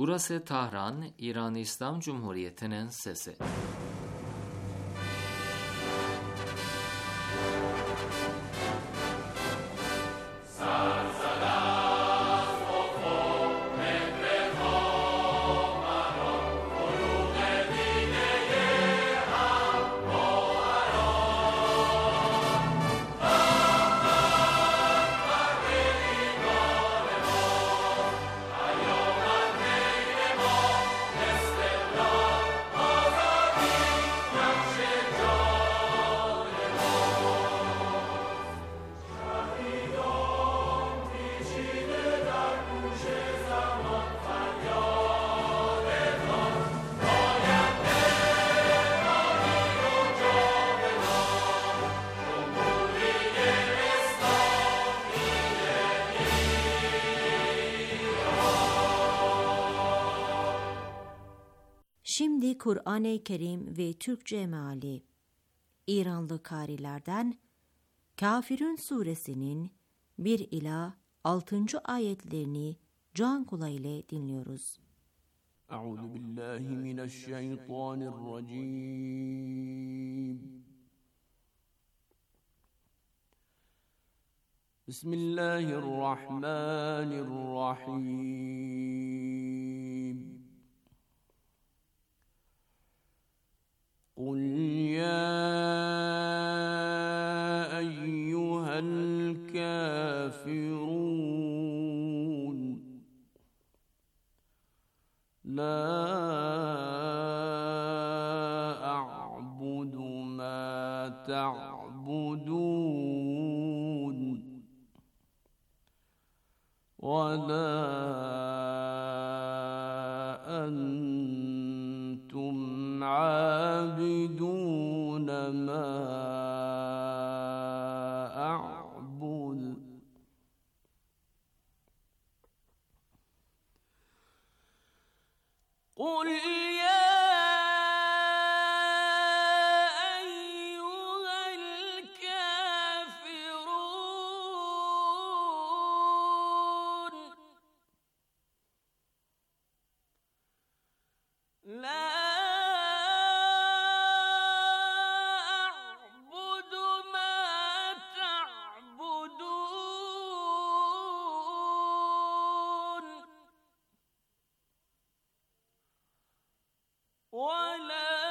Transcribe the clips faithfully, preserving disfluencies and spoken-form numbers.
Burası Tahran, İran İslam Cumhuriyeti'nin sesi. Şimdi Kur'an-ı Kerim ve Türkçe meali. İranlı karilerden Kafirun suresinin bir ila altıncı ayetlerini can kulağıyla dinliyoruz. Euzu billahi mineşşeytanirracim. Bismillahirrahmanirrahim. قل يا أيها الكافرون لا أعبد ما تعبدون ولا أنتم عابدون ما أعبد قل يا أيها الكافرون لا ولا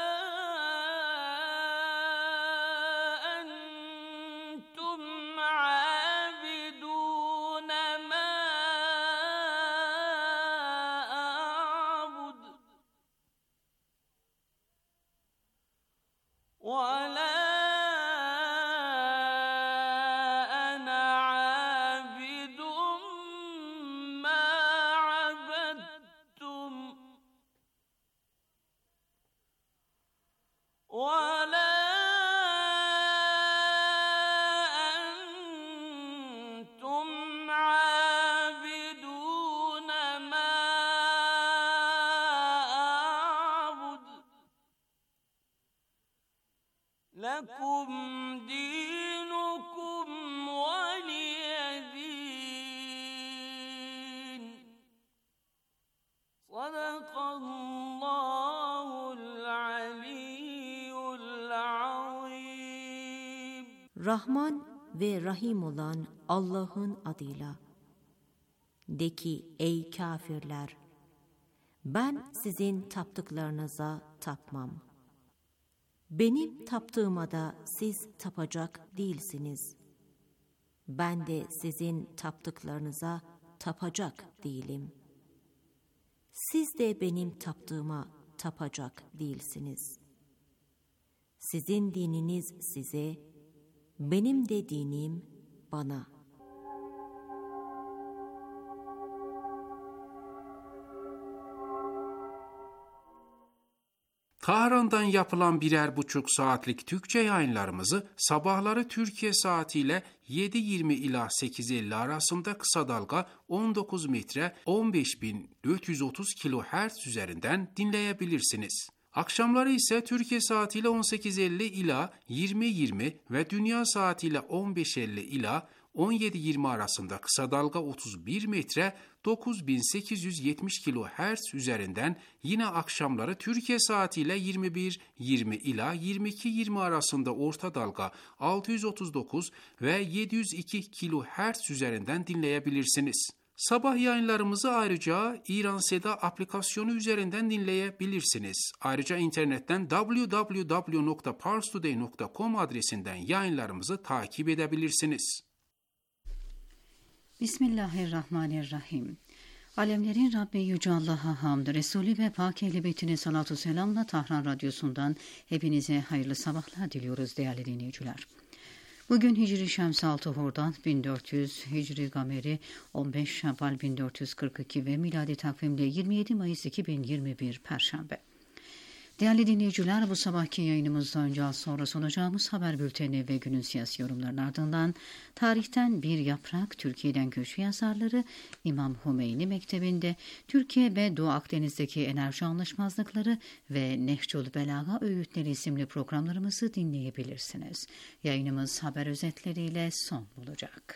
أنتم عابدون ما أعبد ولا أنا عابد ما عبدتم ولا أنتم عابدون ما أعبد لكم دينكم ولي دين صدق الله العلي. Rahman ve Rahim olan Allah'ın adıyla. De ki ey kafirler, ben sizin taptıklarınıza tapmam. Benim taptığıma da siz tapacak değilsiniz. Ben de sizin taptıklarınıza tapacak değilim. Siz de benim taptığıma tapacak değilsiniz. Sizin dininiz size, benim de dinim bana. Tahran'dan yapılan birer buçuk saatlik Türkçe yayınlarımızı sabahları Türkiye saatiyle yedi yirmi ila sekiz elli arasında kısa dalga on dokuz metre on beş bin dört yüz otuz kilohertz üzerinden dinleyebilirsiniz. Akşamları ise Türkiye saatiyle on sekiz elli ila yirmi yirmi ve dünya saatiyle on beş elli ila on yedi yirmi arasında kısa dalga otuz bir metre dokuz bin sekiz yüz yetmiş kilohertz üzerinden, yine akşamları Türkiye saatiyle yirmi bir yirmi ila yirmi iki yirmi arasında orta dalga altı yüz otuz dokuz ve yedi yüz iki kilohertz üzerinden dinleyebilirsiniz. Sabah yayınlarımızı ayrıca İran Seda aplikasyonu üzerinden dinleyebilirsiniz. Ayrıca internetten double-u double-u double-u nokta pars today nokta com adresinden yayınlarımızı takip edebilirsiniz. Bismillahirrahmanirrahim. Alemlerin Rabbi Yüce Allah'a hamd, Resulü ve Pak Ehl-i Beytine salatu selamla Tahran Radyosu'ndan hepinize hayırlı sabahlar diliyoruz değerli dinleyiciler. Bugün Hicri Şems altı Hordan bin dört yüz, Hicri Gameri on beş Şevval bin dört yüz kırk iki ve miladi takvimle yirmi yedi Mayıs iki bin yirmi bir Perşembe. Değerli dinleyiciler, bu sabahki yayınımızda önce az sonra sunacağımız haber bülteni ve günün siyasi yorumlarının ardından tarihten bir yaprak, Türkiye'den köşe yazarları, İmam Hümeyni Mektebi'nde Türkiye ve Doğu Akdeniz'deki enerji anlaşmazlıkları ve Nehcül Belaga öğütleri isimli programlarımızı dinleyebilirsiniz. Yayınımız haber özetleriyle son bulacak.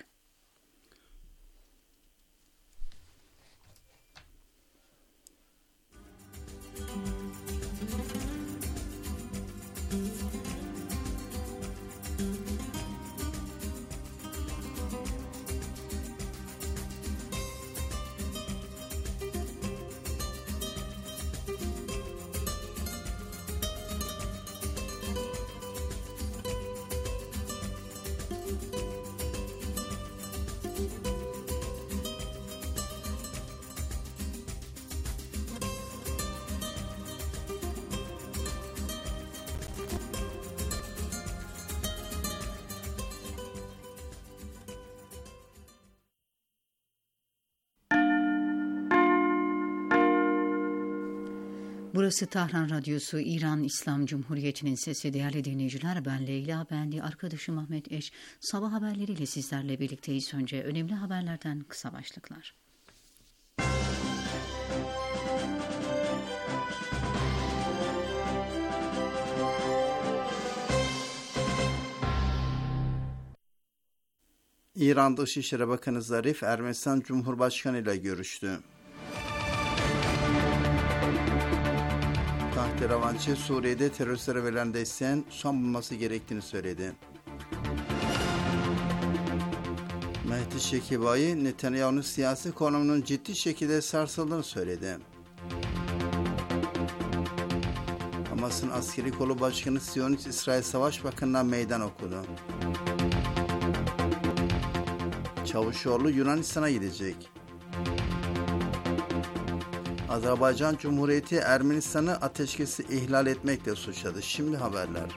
Burası Tahran Radyosu, İran İslam Cumhuriyeti'nin sesi. Değerli dinleyiciler, ben Leyla, ben de arkadaşım Ahmet Eş. Sabah haberleriyle sizlerle birlikteyiz. Önce önemli haberlerden kısa başlıklar. İran Dışişleri Bakanı Zarif, Ermenistan Cumhurbaşkanı ile görüştü. Tahterevançı, Suriye'de teröristlere verilen desteğin son bulması gerektiğini söyledi. Mehdi Şekibai, Netanyahu'nun siyasi konumunun ciddi şekilde sarsıldığını söyledi. Hamas'ın askeri kolu başkanı Siyonist İsrail Savaş Bakanı'na meydan okudu. Çavuşoğlu Yunanistan'a gidecek. Azerbaycan Cumhuriyeti Ermenistan'ı ateşkesi ihlal etmekle suçladı. Şimdi haberler.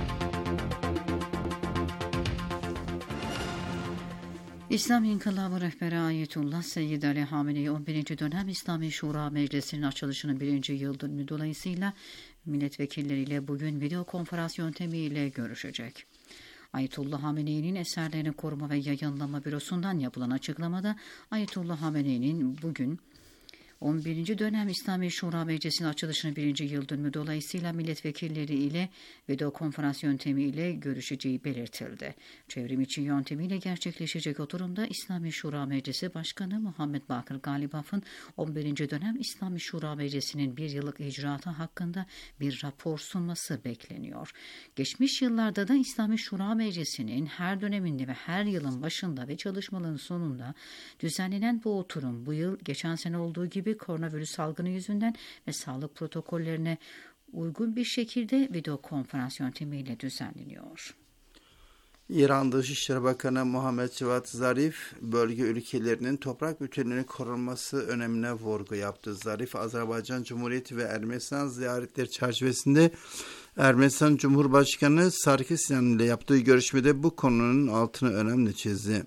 İslam İnkılabı Rehberi Ayetullah Seyyid Ali Hamenei on birinci dönem İslami Şura Meclisi'nin açılışının birinci yıl dönümü dolayısıyla milletvekilleriyle bugün video konferans yöntemiyle görüşecek. Ayetullah Hamenei'nin eserlerini koruma ve yayınlama bürosundan yapılan açıklamada Ayetullah Hamenei'nin bugün on birinci dönem İslami Şura Meclisi'nin açılışının birinci yıl dönümü dolayısıyla milletvekilleri ile video konferans yöntemiyle görüşeceği belirtildi. Çevrim içi yöntemiyle gerçekleşecek oturumda İslami Şura Meclisi Başkanı Muhammed Bakır Galibaf'ın on birinci dönem İslami Şura Meclisi'nin bir yıllık icraatı hakkında bir rapor sunması bekleniyor. Geçmiş yıllarda da İslami Şura Meclisi'nin her döneminde ve her yılın başında ve çalışmaların sonunda düzenlenen bu oturum bu yıl geçen sene olduğu gibi koronavirüs salgını yüzünden ve sağlık protokollerine uygun bir şekilde video konferans yöntemiyle düzenleniyor. İran Dışişleri Bakanı Muhammed Cevat Zarif, bölge ülkelerinin toprak bütünlüğünün korunması önemine vurgu yaptı. Zarif, Azerbaycan Cumhuriyeti ve Ermenistan ziyaretleri çerçevesinde Ermenistan Cumhurbaşkanı Sarkisyan ile yaptığı görüşmede bu konunun altını önemli çizdi.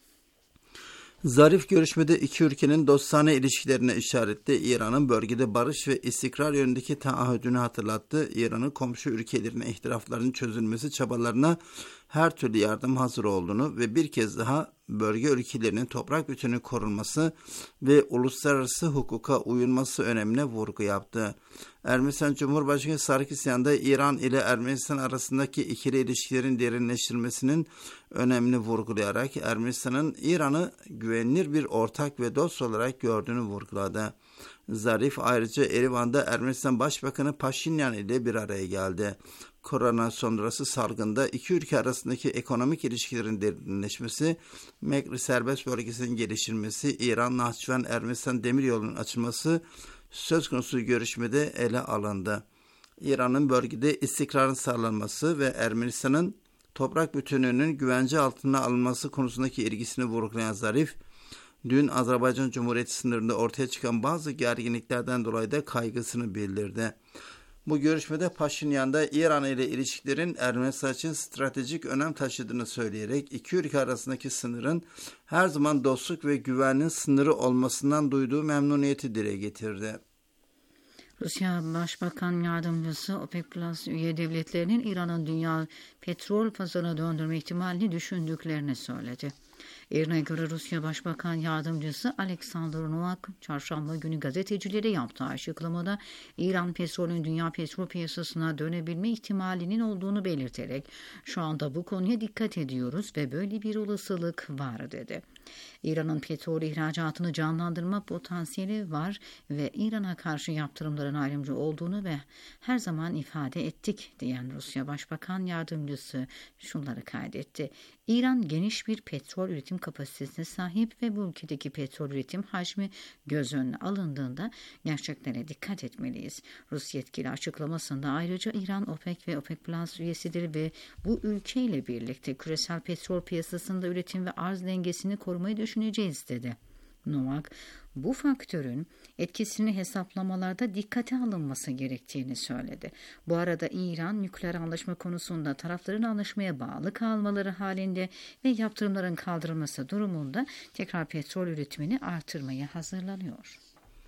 Zarif görüşmede iki ülkenin dostane ilişkilerine işaretle İran'ın bölgede barış ve istikrar yönündeki taahhüdünü hatırlattı. İran'ın komşu ülkelerine ihtilafların çözülmesi çabalarına her türlü yardım hazır olduğunu ve bir kez daha bölge ülkelerinin toprak bütünlüğü korunması ve uluslararası hukuka uyulması önemine vurgu yaptı. Ermenistan Cumhurbaşkanı Sarkisyan da İran ile Ermenistan arasındaki ikili ilişkilerin derinleştirilmesinin önemini vurgulayarak Ermenistan'ın İran'ı güvenilir bir ortak ve dost olarak gördüğünü vurguladı. Zarif ayrıca Erivan'da Ermenistan Başbakanı Paşinyan ile bir araya geldi. Korona sonrası salgında iki ülke arasındaki ekonomik ilişkilerin derinleşmesi, Mekri serbest bölgesinin geliştirilmesi, İran-Nahçıvan Ermenistan demiryolunun açılması söz konusu görüşmede ele alındı. İran'ın bölgede istikrarın sağlanması ve Ermenistan'ın toprak bütünlüğünün güvence altına alınması konusundaki ilgisini vurgulayan Zarif, dün Azerbaycan Cumhuriyeti sınırında ortaya çıkan bazı gerginliklerden dolayı da kaygısını bildirdi. Bu görüşmede Paşinyan da İran ile ilişkilerin Ermenistan için stratejik önem taşıdığını söyleyerek iki ülke arasındaki sınırın her zaman dostluk ve güvenliğin sınırı olmasından duyduğu memnuniyeti dile getirdi. Rusya Başbakan Yardımcısı OPEC Plus üye devletlerinin İran'ın dünya petrol pazarına döndürme ihtimalini düşündüklerini söyledi. İran'a göre Rusya Başbakan Yardımcısı Alexander Novak, çarşamba günü gazetecilere yaptığı açıklamada İran petrolün dünya petrol piyasasına dönebilme ihtimalinin olduğunu belirterek şu anda bu konuya dikkat ediyoruz ve böyle bir olasılık var dedi. İran'ın petrol ihracatını canlandırma potansiyeli var ve İran'a karşı yaptırımların ayrımcı olduğunu ve her zaman ifade ettik diyen Rusya Başbakan Yardımcısı şunları kaydetti. İran geniş bir petrol üretim kapasitesine sahip ve bu ülkedeki petrol üretim hacmi göz önüne alındığında gerçeklere dikkat etmeliyiz. Rus yetkili açıklamasında ayrıca İran OPEC ve OPEC Plus üyesidir ve bu ülkeyle birlikte küresel petrol piyasasında üretim ve arz dengesini korumayı düşüneceğiz dedi. Novak, bu faktörün etkisini hesaplamalarda dikkate alınması gerektiğini söyledi. Bu arada İran, nükleer anlaşma konusunda tarafların anlaşmaya bağlı kalmaları halinde ve yaptırımların kaldırılması durumunda tekrar petrol üretimini artırmaya hazırlanıyor.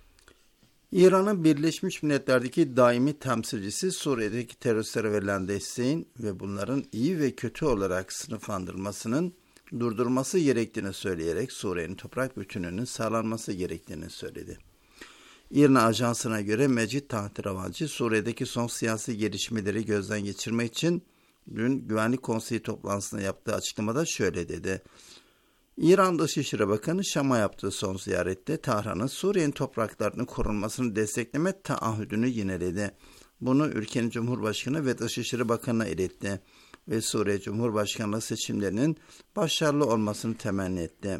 İran'ın Birleşmiş Milletler'deki daimi temsilcisi Suriye'deki teröristlere verilen desteğin ve bunların iyi ve kötü olarak sınıflandırılmasının durdurulması gerektiğini söyleyerek Suriye'nin toprak bütünlüğünün sağlanması gerektiğini söyledi. İRNA Ajansı'na göre Mecid Tahteravancı Suriye'deki son siyasi gelişmeleri gözden geçirmek için dün Güvenlik Konseyi toplantısında yaptığı açıklamada şöyle dedi. İran Dışişleri Bakanı Şam'a yaptığı son ziyarette Tahran'ın Suriye'nin topraklarının korunmasını destekleme taahhüdünü yineledi. Bunu ülkenin Cumhurbaşkanı ve Dışişleri Bakanı'na iletti ve Suriye Cumhurbaşkanlığı seçimlerinin başarılı olmasını temenni etti.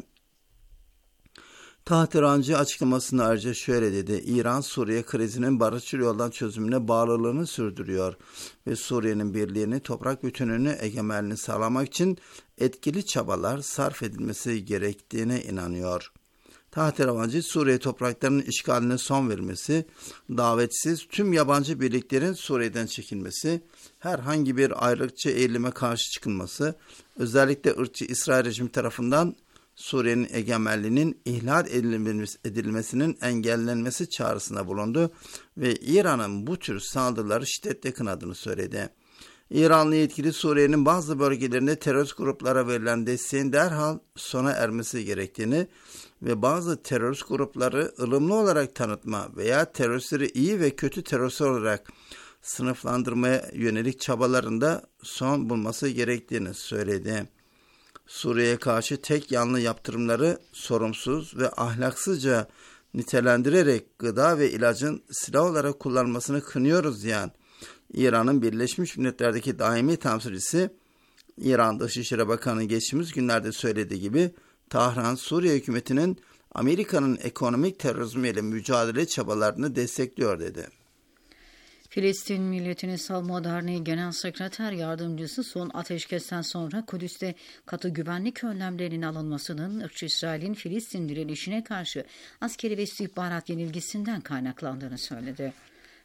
Tahterancı açıklamasında ayrıca şöyle dedi. İran, Suriye krizinin barışçıl yoldan çözümüne bağlılığını sürdürüyor ve Suriye'nin birliğini, toprak bütünlüğünü, egemenliğini sağlamak için etkili çabalar sarf edilmesi gerektiğine inanıyor. Tahteravancı, Suriye topraklarının işgaline son verilmesi, davetsiz tüm yabancı birliklerin Suriye'den çekilmesi, herhangi bir ayrılıkçı eğilime karşı çıkılması, özellikle ırkçı İsrail rejimi tarafından Suriye'nin egemenliğinin ihlal edilmesinin engellenmesi çağrısında bulundu ve İran'ın bu tür saldırıları şiddetle kınadığını söyledi. İranlı yetkili Suriye'nin bazı bölgelerinde terörist gruplara verilen desteğin derhal sona ermesi gerektiğini ve bazı terörist grupları ılımlı olarak tanıtma veya teröristleri iyi ve kötü terörist olarak sınıflandırmaya yönelik çabalarında son bulması gerektiğini söyledi. Suriye'ye karşı tek yanlı yaptırımları sorumsuz ve ahlaksızca nitelendirerek gıda ve ilacın silah olarak kullanmasını kınıyoruz diyen İran'ın Birleşmiş Milletler'deki daimi temsilcisi, İran Dışişleri Bakanı geçtiğimiz günlerde söylediği gibi Tahran, Suriye hükümetinin Amerika'nın ekonomik terörizmiyle mücadele çabalarını destekliyor dedi. Filistin Milletini Savunma Derneği Genel Sekreter Yardımcısı son ateşkesten sonra Kudüs'te katı güvenlik önlemlerinin alınmasının ırkçı İsrail'in Filistin direnişine karşı askeri ve istihbarat yenilgisinden kaynaklandığını söyledi.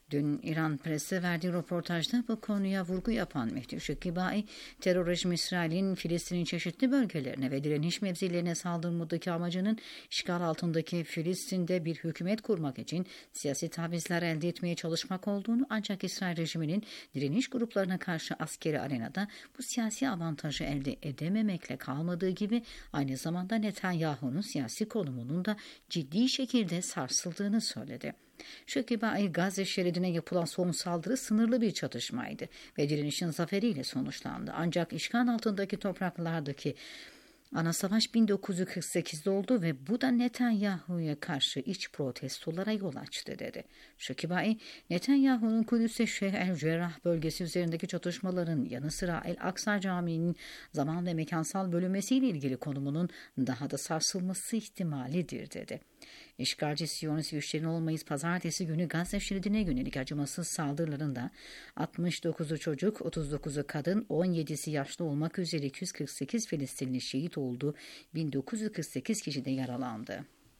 Dün İran Press'e verdiği röportajda bu konuya vurgu yapan Mehdi Şekibai, terör rejimi İsrail'in Filistin'in çeşitli bölgelerine ve direniş mevzilerine saldırmadaki amacının işgal altındaki Filistin'de bir hükümet kurmak için siyasi tavizler elde etmeye çalışmak olduğunu, ancak İsrail rejiminin direniş gruplarına karşı askeri arenada bu siyasi avantajı elde edememekle kalmadığı gibi aynı zamanda Netanyahu'nun siyasi konumunun da ciddi şekilde sarsıldığını söyledi. Şekibai, Gazze şeridine yapılan son saldırı sınırlı bir çatışmaydı ve direnişin zaferiyle sonuçlandı. Ancak işgal altındaki topraklardaki ana savaş bin dokuz yüz kırk sekizde oldu ve bu da Netanyahu'ya karşı iç protestolara yol açtı dedi. Şekibai, Netanyahu'nun Kudüs'te Şeyh el Cerrah bölgesi üzerindeki çatışmaların yanı sıra El Aksa Camii'nin zaman ve mekansal bölünmesiyle ilgili konumunun daha da sarsılması ihtimalidir dedi. İşgalci Siyonist güçlerin on Mayıs pazartesi günü Gazze şeridine yönelik acımasız saldırılarında altmış dokuzu çocuk, otuz dokuzu kadın, on yedisi yaşlı olmak üzere iki yüz kırk sekiz Filistinli şehit oldu, bin dokuz yüz kırk sekiz kişi de yaralandı.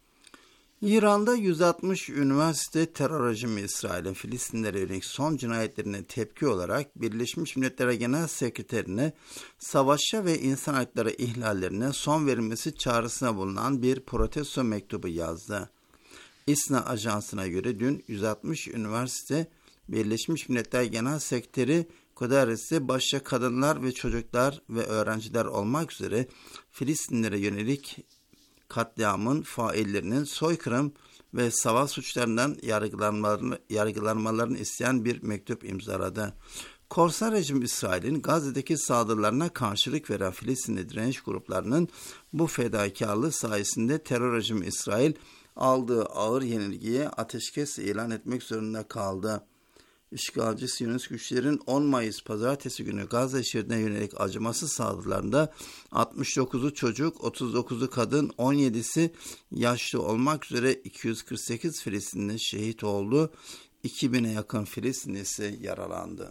İran'da yüz altmış üniversite terör rejimi İsrail'in Filistinlere yönelik son cinayetlerine tepki olarak Birleşmiş Milletler Genel Sekreterine savaşa ve insan hakları ihlallerine son verilmesi çağrısına bulunan bir protesto mektubu yazdı. İSNA ajansına göre dün yüz altmış üniversite Birleşmiş Milletler Genel Sekreteri Guterres'e başta kadınlar ve çocuklar ve öğrenciler olmak üzere Filistinlere yönelik katliamın faillerinin soykırım ve savaş suçlarından yargılanmalarını, yargılanmalarını isteyen bir mektup imzaladı. Korsan rejim İsrail'in Gazze'deki saldırılarına karşılık veren Filistinli direniş gruplarının bu fedakarlığı sayesinde terör rejimi İsrail aldığı ağır yenilgiye ateşkes ilan etmek zorunda kaldı. İşgalci Siyonist güçlerin on Mayıs pazartesi günü Gazze şeridine yönelik acımasız saldırılarında altmış dokuzu çocuk, otuz dokuzu kadın, on yedisi yaşlı olmak üzere iki yüz kırk sekiz Filistinli şehit oldu. iki bine yakın Filistinli ise yaralandı.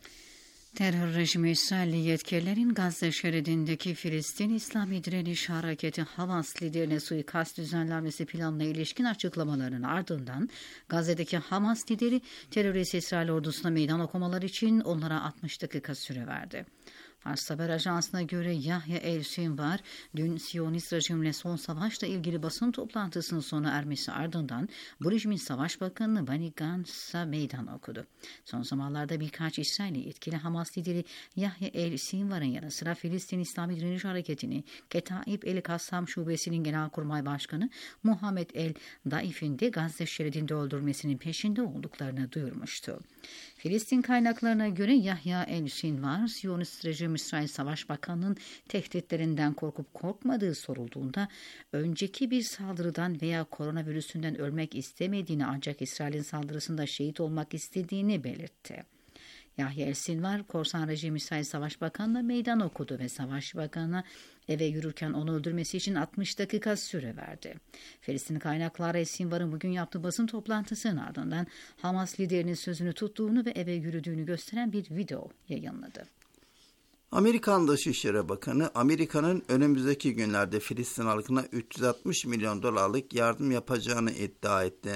Terör rejimi İsrailli yetkililerin Gazze şeridindeki Filistin İslami Direniş Hareketi Hamas liderine suikast düzenlenmesi planına ilişkin açıklamalarının ardından Gazze'deki Hamas lideri terörist İsrail ordusuna meydan okumaları için onlara altmış dakika süre verdi. Fars Haber Ajansı'na göre Yahya el-Sinvar dün Siyonist rejimle son savaşla ilgili basın toplantısının sona ermesi ardından bu rejimin Savaş Bakanı Benny Gantz'a meydan okudu. Son zamanlarda birkaç İsrailli yetkili Hamas lideri Yahya el-Sinvar'ın yanı sıra Filistin İslami Direniş Hareketi'ni Ketaib el-Kassam Şubesi'nin Genelkurmay Başkanı Muhammed el-Daif'in de Gazze şeridinde öldürmesinin peşinde olduklarını duyurmuştu. Filistin kaynaklarına göre Yahya el-Sinvar, Siyonist rejim İsrail Savaş Bakanı'nın tehditlerinden korkup korkmadığı sorulduğunda önceki bir saldırıdan veya koronavirüsünden ölmek istemediğini, ancak İsrail'in saldırısında şehit olmak istediğini belirtti. Yahya el-Sinvar, korsan rejim İsrail Savaş Bakanı'na meydan okudu ve Savaş Bakanı'na eve yürürken onu öldürmesi için altmış dakika süre verdi. Filistin kaynakları el-Sinvar'ın bugün yaptığı basın toplantısının ardından Hamas liderinin sözünü tuttuğunu ve eve yürüdüğünü gösteren bir video yayınladı. Amerikan Dışişleri Bakanı, Amerika'nın önümüzdeki günlerde Filistin halkına üç yüz altmış milyon dolarlık yardım yapacağını iddia etti.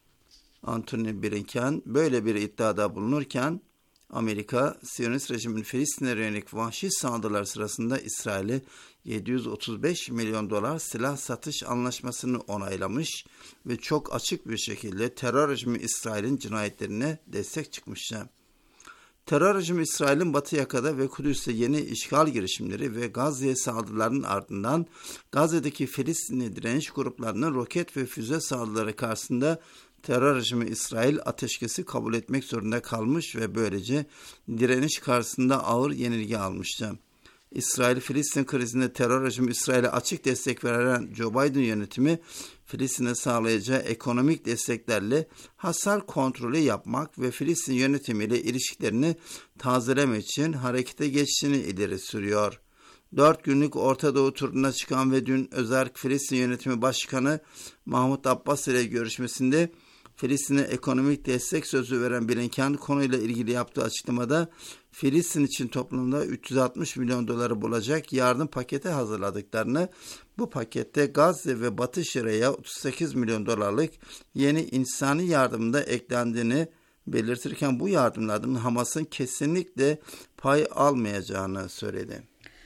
Antony Blinken böyle bir iddiada bulunurken, Amerika, Siyonist rejimin Filistin'e yönelik vahşi saldırılar sırasında İsrail'e yedi yüz otuz beş milyon dolar silah satış anlaşmasını onaylamış ve çok açık bir şekilde terör rejimi İsrail'in cinayetlerine destek çıkmıştı. Terör rejimi İsrail'in Batı Yaka'da ve Kudüs'te yeni işgal girişimleri ve Gazze'ye saldırılarının ardından Gazze'deki Filistinli direniş gruplarının roket ve füze saldırıları karşısında terör rejimi İsrail ateşkesi kabul etmek zorunda kalmış ve böylece direniş karşısında ağır yenilgi almıştı. İsrail-Filistin krizinde terör rejimi İsrail'e açık destek veren Joe Biden yönetimi, Filistin'e sağlayacağı ekonomik desteklerle hasar kontrolü yapmak ve Filistin yönetimiyle ilişkilerini tazelemek için harekete geçtiğini ileri sürüyor. Dört günlük Orta Doğu turuna çıkan ve dün özerk Filistin Yönetimi Başkanı Mahmut Abbas ile görüşmesinde Filistin'e ekonomik destek sözü veren Blinken konuyla ilgili yaptığı açıklamada Filistin için toplamda üç yüz altmış milyon doları bulacak yardım paketi hazırladıklarını, bu pakette Gazze ve Batı Şeria'ya otuz sekiz milyon dolarlık yeni insani yardımda eklendiğini belirtirken bu yardımlardan Hamas'ın kesinlikle pay almayacağını söyledi.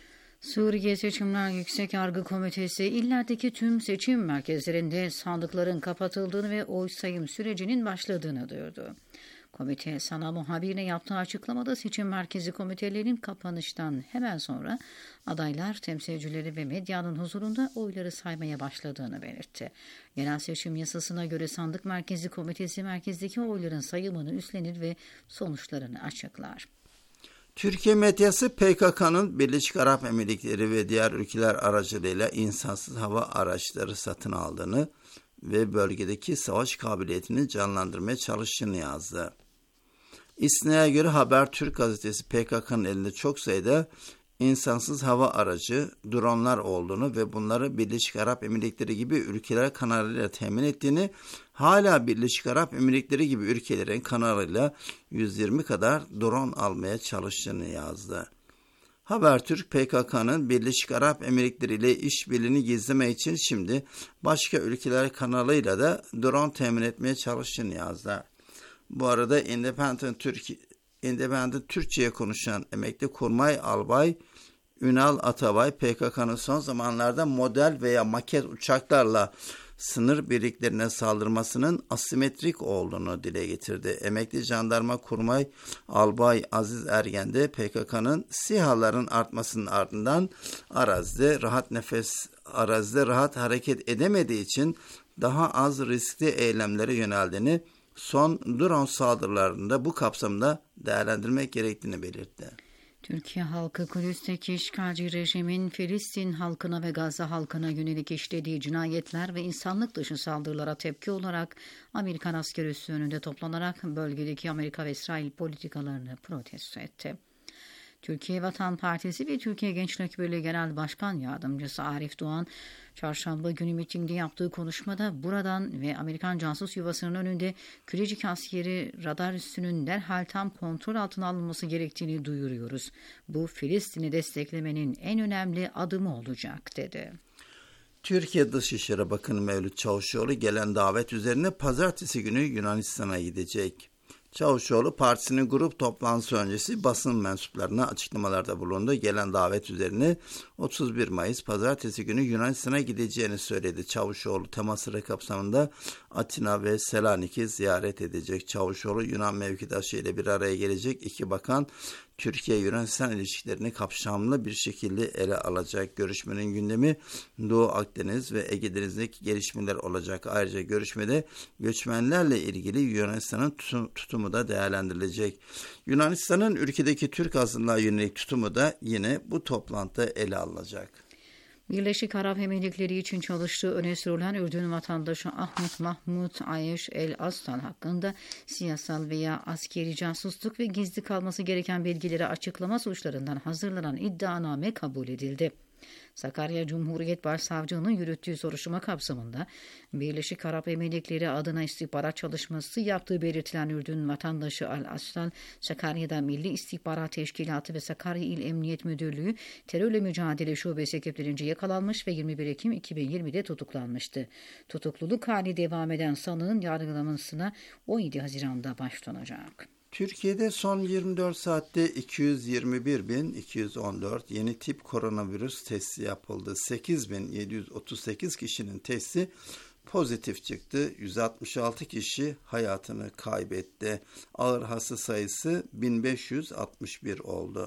Suriye Seçimler Yüksek Yargı Komitesi illerdeki tüm seçim merkezlerinde sandıkların kapatıldığını ve oy sayım sürecinin başladığını duyurdu. Komite Sana muhabirine yaptığı açıklamada seçim merkezi komitelerinin kapanıştan hemen sonra adaylar, temsilcileri ve medyanın huzurunda oyları saymaya başladığını belirtti. Genel seçim yasasına göre sandık merkezi komitesi merkezdeki oyların sayımını üstlenir ve sonuçlarını açıklar. Türkiye medyası P K K'nın Birleşik Arap Emirlikleri ve diğer ülkeler aracılığıyla insansız hava araçları satın aldığını ve bölgedeki savaş kabiliyetini canlandırmaya çalıştığını yazdı. İstina'ya göre Habertürk gazetesi P K K'nın elinde çok sayıda insansız hava aracı, dronlar olduğunu ve bunları Birleşik Arap Emirlikleri gibi ülkeler kanalıyla temin ettiğini, hala Birleşik Arap Emirlikleri gibi ülkelerin kanalıyla yüz yirmi kadar drone almaya çalıştığını yazdı. Habertürk, P K K'nın Birleşik Arap Emirlikleri ile işbirliğini gizlemek için şimdi başka ülkeler kanalıyla da drone temin etmeye çalıştığını yazdı. Bu arada Independent, Türk, Independent Türkçe'ye konuşan emekli kurmay albay Ünal Atabay, P K K'nın son zamanlarda model veya maket uçaklarla sınır birliklerine saldırmasının asimetrik olduğunu dile getirdi. Emekli jandarma kurmay albay Aziz Ergen de P K K'nın SİHA'ların artmasının ardından arazide rahat nefes arazide rahat hareket edemediği için daha az riskli eylemlere yöneldiğini, son drone saldırılarında bu kapsamda değerlendirmek gerektiğini belirtti. Türkiye halkı Kudüs'teki işgalci rejimin Filistin halkına ve Gazze halkına yönelik işlediği cinayetler ve insanlık dışı saldırılara tepki olarak Amerikan askeri üssü önünde toplanarak bölgedeki Amerika ve İsrail politikalarını protesto etti. Türkiye Vatan Partisi ve Türkiye Gençlik Birliği Genel Başkan Yardımcısı Arif Doğan, çarşamba günü mitingde yaptığı konuşmada buradan ve Amerikan casus yuvasının önünde Kürecik askeri radar üssünün derhal tam kontrol altına alınması gerektiğini duyuruyoruz. Bu Filistin'i desteklemenin en önemli adımı olacak, dedi. Türkiye Dışişleri Bakanı Mevlüt Çavuşoğlu gelen davet üzerine pazartesi günü Yunanistan'a gidecek. Çavuşoğlu partisinin grup toplantısı öncesi basın mensuplarına açıklamalarda bulundu. Gelen davet üzerine otuz bir Mayıs pazartesi günü Yunanistan'a gideceğini söyledi. Çavuşoğlu temasları kapsamında Atina ve Selanik'i ziyaret edecek. Çavuşoğlu Yunan mevkidaşı ile bir araya gelecek. İki bakan Türkiye-Yunanistan ilişkilerini kapsamlı bir şekilde ele alacak. Görüşmenin gündemi Doğu Akdeniz ve Ege Denizi'ndeki gelişmeler olacak. Ayrıca görüşmede göçmenlerle ilgili Yunanistan'ın tutumu da değerlendirilecek. Yunanistan'ın ülkedeki Türk azınlığa yönelik tutumu da yine bu toplantıda ele alınacak. Birleşik Arap Emirlikleri için çalıştığı öne sürülen Ürdün vatandaşı Ahmet Mahmut Ayeş El Aslan hakkında siyasal veya askeri casusluk ve gizli kalması gereken bilgileri açıklama suçlarından hazırlanan iddianame kabul edildi. Sakarya Cumhuriyet Başsavcılığı'nın yürüttüğü soruşturma kapsamında Birleşik Arap Emirlikleri adına istihbarat çalışması yaptığı belirtilen Ürdün vatandaşı Al Aslan, Sakarya'da Milli İstihbarat Teşkilatı ve Sakarya İl Emniyet Müdürlüğü Terörle Mücadele Şubesi ekiplerince yakalanmış ve yirmi bir Ekim iki bin yirmide tutuklanmıştı. Tutukluluk hali devam eden sanığın yargılamasına on yedi Haziran'da başlanacak. Türkiye'de son yirmi dört saatte iki yüz yirmi bir bin iki yüz on dört yeni tip koronavirüs testi yapıldı. sekiz bin yedi yüz otuz sekiz kişinin testi pozitif çıktı. yüz altmış altı kişi hayatını kaybetti. Ağır hasta sayısı bin beş yüz altmış bir oldu.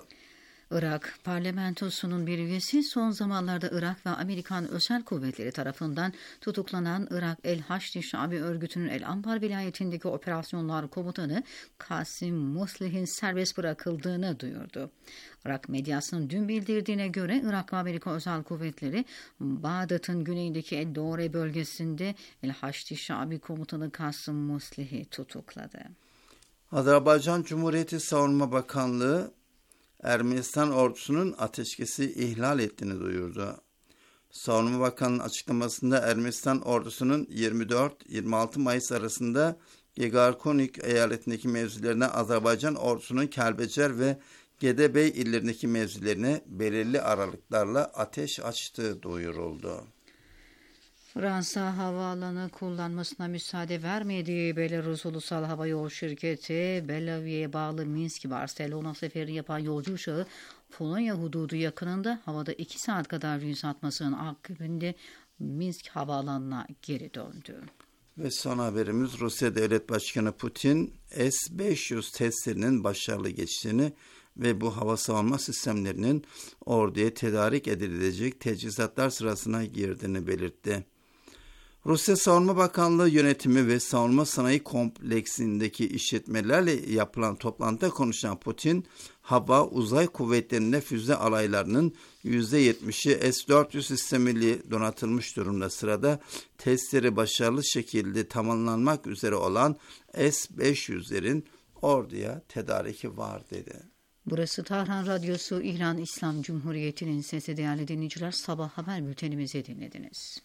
Irak parlamentosunun bir üyesi son zamanlarda Irak ve Amerikan özel kuvvetleri tarafından tutuklanan Irak El-Haşdi Şabi örgütünün El Anbar vilayetindeki operasyonlar komutanı Kasim Muslih'in serbest bırakıldığını duyurdu. Irak medyasının dün bildirdiğine göre Irak ve Amerika özel kuvvetleri Bağdat'ın güneyindeki El Dore bölgesinde El-Haşdi Şabi komutanı Kasim Muslih'i tutukladı. Azerbaycan Cumhuriyeti Savunma Bakanlığı Ermenistan ordusunun ateşkesi ihlal ettiğini duyurdu. Savunma Bakanı'nın açıklamasında Ermenistan ordusunun yirmi dört yirmi altı Mayıs arasında Gegarkonik eyaletindeki mevzilerine Azerbaycan ordusunun Kelbecer ve Gedebey illerindeki mevzilerine belirli aralıklarla ateş açtığı duyuruldu. Fransa havaalanı kullanmasına müsaade vermediği Belarus Ulusal Hava Yol Şirketi, Belavya'ya bağlı Minsk-Barcelona seferi yapan yolcu uçağı Polonya hududu yakınında havada iki saat kadar yüz atmasının akabinde Minsk havaalanına geri döndü. Ve son haberimiz, Rusya Devlet Başkanı Putin S beş yüz testlerinin başarılı geçtiğini ve bu hava savunma sistemlerinin orduya tedarik edilecek teçhizatlar sırasına girdiğini belirtti. Rusya Savunma Bakanlığı yönetimi ve savunma sanayi kompleksindeki işletmelerle yapılan toplantıda konuşan Putin, hava uzay kuvvetlerinde füze alaylarının yüzde yetmişi S dört yüz sistemiyle donatılmış durumda. Sırada testleri başarılı şekilde tamamlanmak üzere olan S beş yüzlerin orduya tedariki var dedi. Burası Tahran Radyosu, İran İslam Cumhuriyeti'nin sesi. Değerli dinleyiciler, sabah haber bültenimizi dinlediniz.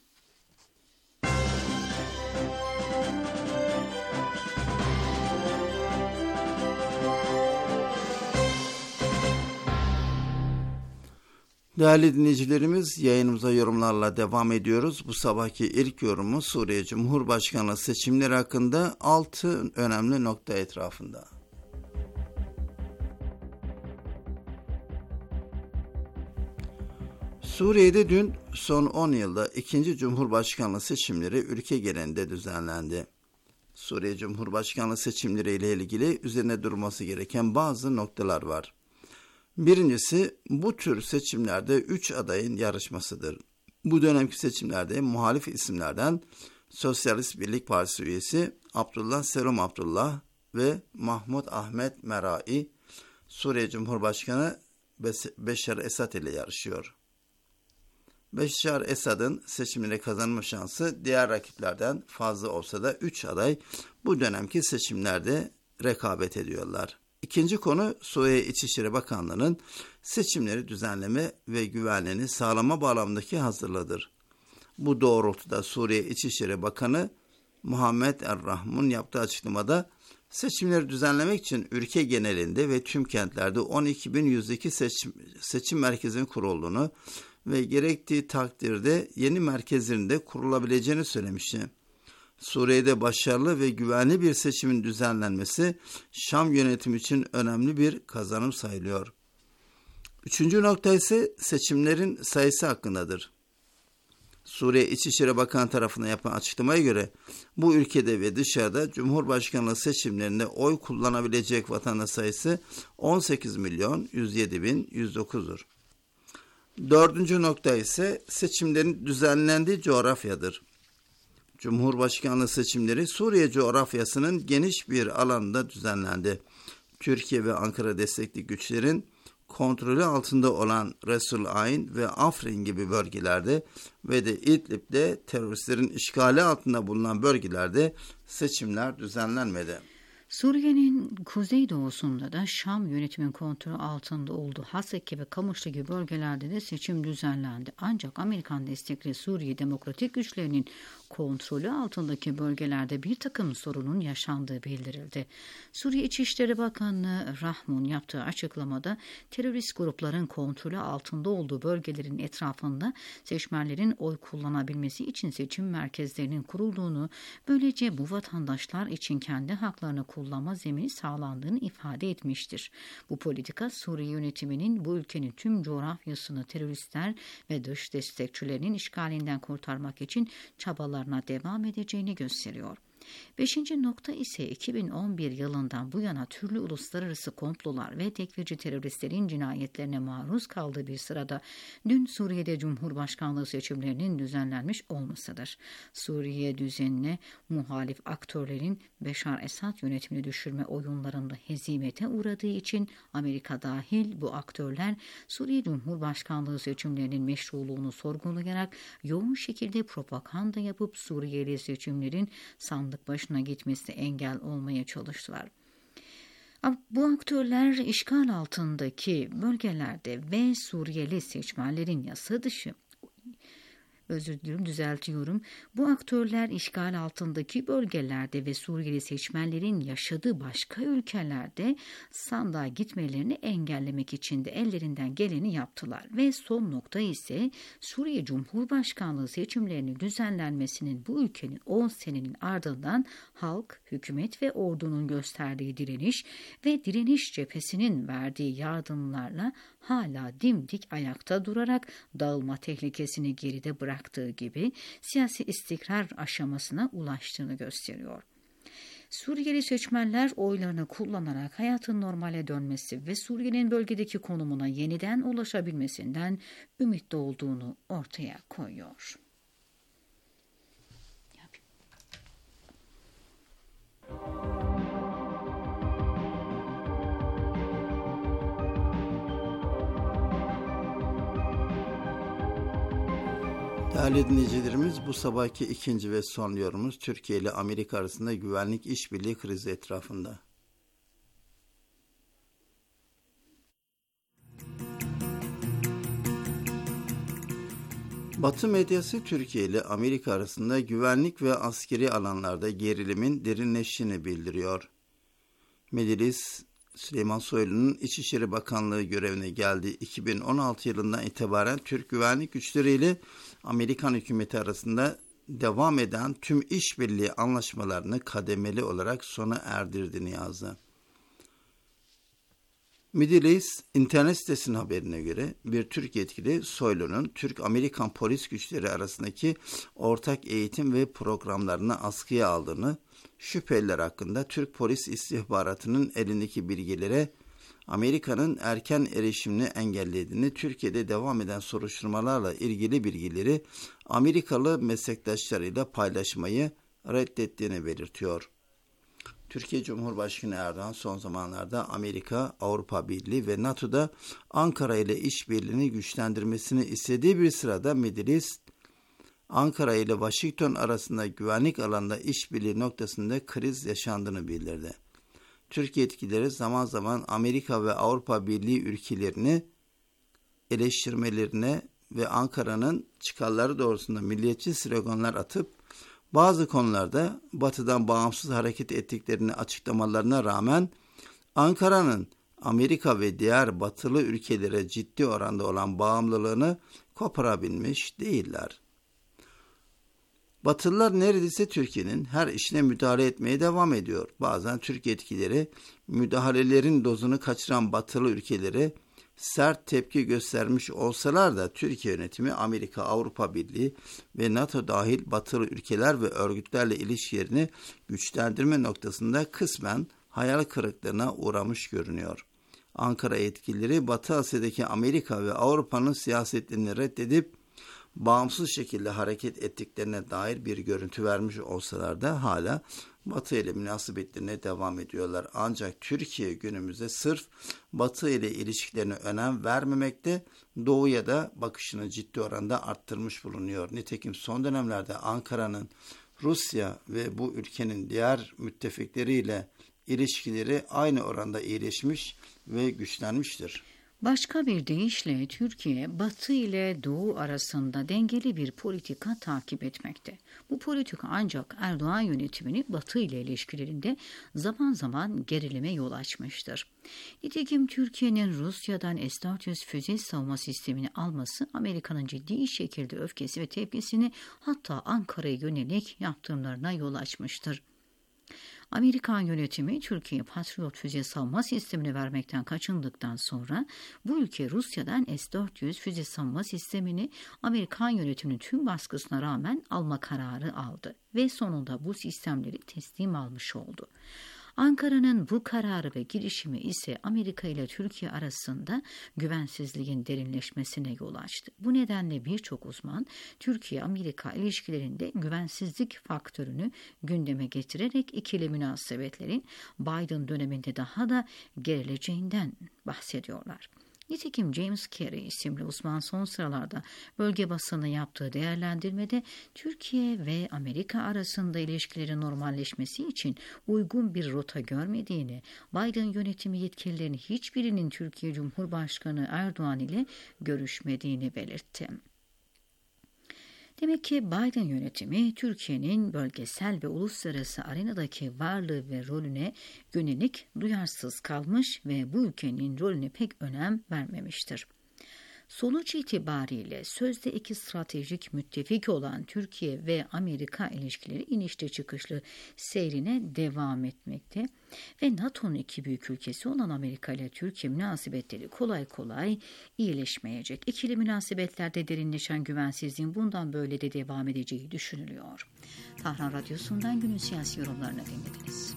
Değerli dinleyicilerimiz, yayınımıza yorumlarla devam ediyoruz. Bu sabahki ilk yorumu Suriye Cumhurbaşkanlığı seçimleri hakkında altı önemli nokta etrafında. Suriye'de dün son on yılda ikinci Cumhurbaşkanlığı seçimleri ülke genelinde düzenlendi. Suriye Cumhurbaşkanlığı seçimleri ile ilgili üzerine durması gereken bazı noktalar var. Birincisi, bu tür seçimlerde üç adayın yarışmasıdır. Bu dönemki seçimlerde muhalif isimlerden Sosyalist Birlik Partisi üyesi Abdullah Serum Abdullah ve Mahmud Ahmet Merai, Suriye Cumhurbaşkanı Beşar Esad ile yarışıyor. Beşar Esad'ın seçimleri kazanma şansı diğer rakiplerden fazla olsa da üç aday bu dönemki seçimlerde rekabet ediyorlar. İkinci konu, Suriye İçişleri Bakanlığı'nın seçimleri düzenleme ve güvenliğini sağlama bağlamındaki hazırlığıdır. Bu doğrultuda Suriye İçişleri Bakanı Muhammed Er-Rahmun yaptığı açıklamada seçimleri düzenlemek için ülke genelinde ve tüm kentlerde on iki bin yüz iki seçim, seçim merkezinin kurulduğunu ve gerektiği takdirde yeni merkezlerin de kurulabileceğini söylemişti. Suriye'de başarılı ve güvenli bir seçimin düzenlenmesi Şam yönetimi için önemli bir kazanım sayılıyor. Üçüncü nokta ise seçimlerin sayısı hakkındadır. Suriye İçişleri Bakanı tarafından yapılan açıklamaya göre bu ülkede ve dışarıda Cumhurbaşkanlığı seçimlerinde oy kullanabilecek vatandaş sayısı on sekiz milyon yüz yedi bin yüz dokuz'dur. Dördüncü nokta ise seçimlerin düzenlendiği coğrafyadır. Cumhurbaşkanlığı seçimleri Suriye coğrafyasının geniş bir alanında düzenlendi. Türkiye ve Ankara destekli güçlerin kontrolü altında olan Resul Ayn ve Afrin gibi bölgelerde ve de İdlib'de teröristlerin işgali altında bulunan bölgelerde seçimler düzenlenmedi. Suriye'nin kuzeydoğusunda da Şam yönetimin kontrolü altında olduğu Haseki ve Kamışlı gibi bölgelerde de seçim düzenlendi. Ancak Amerikan destekli Suriye Demokratik Güçlerinin kontrolü altındaki bölgelerde bir takım sorunun yaşandığı bildirildi. Suriye İçişleri Bakanı Rahmun yaptığı açıklamada terörist grupların kontrolü altında olduğu bölgelerin etrafında seçmenlerin oy kullanabilmesi için seçim merkezlerinin kurulduğunu, böylece bu vatandaşlar için kendi haklarını kullanma zemini sağlandığını ifade etmiştir. Bu politika Suriye yönetiminin bu ülkenin tüm coğrafyasını teröristler ve dış destekçilerinin işgalinden kurtarmak için çabalarına devam edeceğini gösteriyor. Beşinci nokta ise iki bin on bir yılından bu yana türlü uluslararası komplolar ve tekfirci teröristlerin cinayetlerine maruz kaldığı bir sırada dün Suriye'de Cumhurbaşkanlığı seçimlerinin düzenlenmiş olmasıdır. Suriye düzenine muhalif aktörlerin Beşar Esad yönetimini düşürme oyunlarında hezimete uğradığı için Amerika dahil bu aktörler Suriye Cumhurbaşkanlığı seçimlerinin meşruluğunu sorgulayarak yoğun şekilde propaganda yapıp Suriyeli seçimlerin sandık başına gitmesi engel olmaya çalıştılar. Bu aktörler işgal altındaki bölgelerde ve Suriyeli seçmenlerin yasa dışı özür diliyorum, düzeltiyorum. Bu aktörler işgal altındaki bölgelerde ve Suriyeli seçmenlerin yaşadığı başka ülkelerde sandığa gitmelerini engellemek için de ellerinden geleni yaptılar. Ve son nokta ise Suriye Cumhurbaşkanlığı seçimlerinin düzenlenmesinin bu ülkenin on senenin ardından halk, hükümet ve ordunun gösterdiği direniş ve direniş cephesinin verdiği yardımlarla hala dimdik ayakta durarak dağılma tehlikesini geride bıraktığı gibi siyasi istikrar aşamasına ulaştığını gösteriyor. Suriyeli seçmenler oylarını kullanarak hayatın normale dönmesi ve Suriye'nin bölgedeki konumuna yeniden ulaşabilmesinden ümitli olduğunu ortaya koyuyor. Değerli dinleyicilerimiz, bu sabahki ikinci ve son yorumumuz Türkiye ile Amerika arasında güvenlik işbirliği krizi etrafında. Batı medyası Türkiye ile Amerika arasında güvenlik ve askeri alanlarda gerilimin derinleştiğini bildiriyor. Meclis, Süleyman Soylu'nun İçişleri Bakanlığı görevine geldiği iki bin on altı yılından itibaren Türk güvenlik güçleri ile Amerikan hükümeti arasında devam eden tüm işbirliği anlaşmalarını kademeli olarak sona erdirdiğini yazdı. Middleeast internet sitesinin haberine göre bir Türk yetkili Soylu'nun Türk-Amerikan polis güçleri arasındaki ortak eğitim ve programlarını askıya aldığını, şüpheliler hakkında Türk polis istihbaratının elindeki bilgilere Amerika'nın erken erişimini engellediğini, Türkiye'de devam eden soruşturmalarla ilgili bilgileri Amerikalı meslektaşlarıyla paylaşmayı reddettiğini belirtiyor. Türkiye Cumhurbaşkanı Erdoğan son zamanlarda Amerika, Avrupa Birliği ve NATO'da Ankara ile işbirliğini güçlendirmesini istediği bir sırada Middleeast, Ankara ile Washington arasında güvenlik alanında işbirliği noktasında kriz yaşandığını bildirdi. Türkiye yetkilileri zaman zaman Amerika ve Avrupa Birliği ülkelerini eleştirmelerine ve Ankara'nın çıkarları doğrusunda milliyetçi sloganlar atıp bazı konularda Batı'dan bağımsız hareket ettiklerini açıklamalarına rağmen Ankara'nın Amerika ve diğer batılı ülkelere ciddi oranda olan bağımlılığını koparabilmiş değiller. Batılılar neredeyse Türkiye'nin her işine müdahale etmeye devam ediyor. Bazen Türk yetkilileri müdahalelerin dozunu kaçıran batılı ülkelere sert tepki göstermiş olsalar da Türkiye yönetimi Amerika, Avrupa Birliği ve NATO dahil batılı ülkeler ve örgütlerle ilişkilerini güçlendirme noktasında kısmen hayal kırıklığına uğramış görünüyor. Ankara yetkilileri Batı Asya'daki Amerika ve Avrupa'nın siyasetlerini reddedip bağımsız şekilde hareket ettiklerine dair bir görüntü vermiş olsalar da hala Batı ile münasebetlerine devam ediyorlar. Ancak Türkiye günümüzde sırf Batı ile ilişkilerine önem vermemekte, Doğu'ya da bakışını ciddi oranda arttırmış bulunuyor. Nitekim son dönemlerde Ankara'nın Rusya ve bu ülkenin diğer müttefikleriyle ilişkileri aynı oranda iyileşmiş ve güçlenmiştir. Başka bir deyişle Türkiye, Batı ile Doğu arasında dengeli bir politika takip etmekte. Bu politika ancak Erdoğan yönetimini Batı ile ilişkilerinde zaman zaman gerilime yol açmıştır. Nitekim Türkiye'nin Rusya'dan S dört yüz füze savunma sistemini alması Amerika'nın ciddi şekilde öfkesi ve tepkisini, hatta Ankara'ya yönelik yaptırımlarına yol açmıştır. Amerikan yönetimi Türkiye Patriot füze savunma sistemini vermekten kaçındıktan sonra bu ülke Rusya'dan S dört yüz füze savunma sistemini Amerikan yönetiminin tüm baskısına rağmen alma kararı aldı ve sonunda bu sistemleri teslim almış oldu. Ankara'nın bu kararı ve girişimi ise Amerika ile Türkiye arasında güvensizliğin derinleşmesine yol açtı. Bu nedenle birçok uzman Türkiye-Amerika ilişkilerinde güvensizlik faktörünü gündeme getirerek ikili münasebetlerin Biden döneminde daha da gerileceğinden bahsediyorlar. Nitekim James Carey isimli uzman son sıralarda bölge basını yaptığı değerlendirmede Türkiye ve Amerika arasında ilişkilerin normalleşmesi için uygun bir rota görmediğini, Biden yönetimi yetkililerinin hiçbirinin Türkiye Cumhurbaşkanı Erdoğan ile görüşmediğini belirtti. Demek ki Biden yönetimi Türkiye'nin bölgesel ve uluslararası arenadaki varlığı ve rolüne yönelik duyarsız kalmış ve bu ülkenin rolüne pek önem vermemiştir. Sonuç itibariyle sözde iki stratejik müttefik olan Türkiye ve Amerika ilişkileri inişli çıkışlı seyrine devam etmekte ve NATO'nun iki büyük ülkesi olan Amerika ile Türkiye münasebetleri kolay kolay iyileşmeyecek. İkili münasebetlerde derinleşen güvensizliğin bundan böyle de devam edeceği düşünülüyor. Tahran Radyosu'ndan günün siyasi yorumlarını dinlediniz.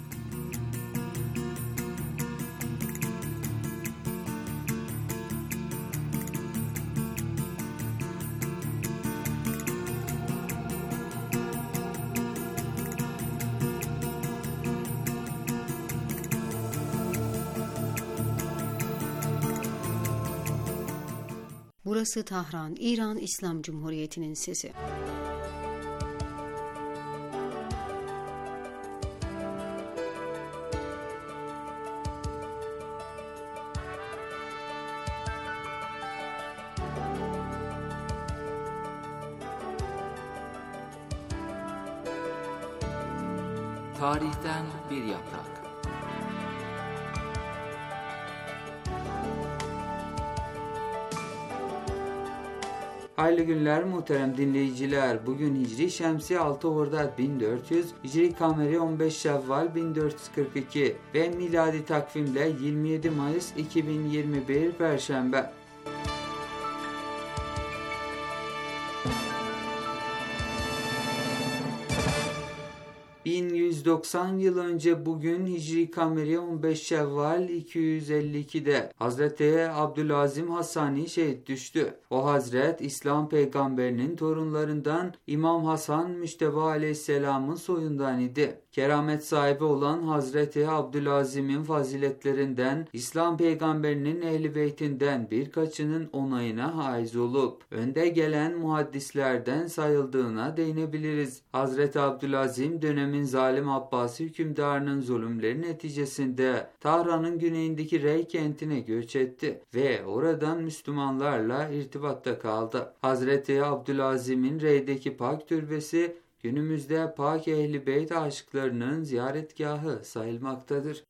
Burası Tahran, İran İslam Cumhuriyeti'nin sesi. Tarihten bir yaprak. Hayırlı günler muhterem dinleyiciler. Bugün Hicri Şemsi altı Hordad bin dört yüz, Hicri Kameri on beş Şevval bin dört yüz kırk iki ve miladi takvimle yirmi yedi Mayıs iki bin yirmi bir Perşembe. bin yüz doksan yıl önce bugün Hicri Kameri on beş Şevval iki yüz elli iki'de Hazreti Abdülazim Hassani şehit düştü. O hazret İslam peygamberinin torunlarından İmam Hasan Müşteba Aleyhisselam'ın soyundan idi. Keramet sahibi olan Hazreti Abdülazim'in faziletlerinden İslam peygamberinin ehl-i beytinden birkaçının onayına haiz olup önde gelen muhaddislerden sayıldığına değinebiliriz. Hazreti Abdülazim dönemin zalim Abbasi hükümdarının zulümleri neticesinde Tahran'ın güneyindeki Rey kentine göç etti ve oradan Müslümanlarla irtibatta kaldı. Hazreti Abdülazim'in Rey'deki Pak Türbesi günümüzde Pak Ehl-i Beyt aşıklarının ziyaretgahı sayılmaktadır.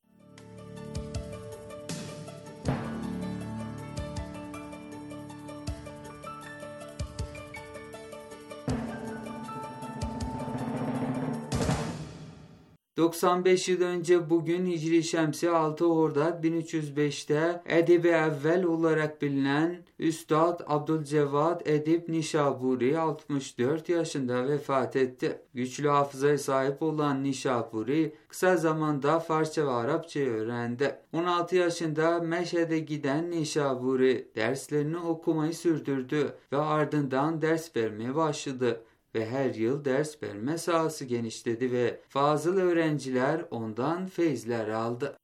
doksan beş yıl önce bugün Hicri Şemsi altı Hordad bin üç yüz beş'te Edib-i Evvel olarak bilinen Üstad Abdülcevad Edip Nişaburi altmış dört yaşında vefat etti. Güçlü hafızaya sahip olan Nişaburi kısa zamanda Farsça ve Arapçayı öğrendi. on altı yaşında Meşhed'e giden Nişaburi derslerini okumayı sürdürdü ve ardından ders vermeye başladı. Ve her yıl ders verme sahası genişledi ve fazıl öğrenciler ondan feyizler aldı.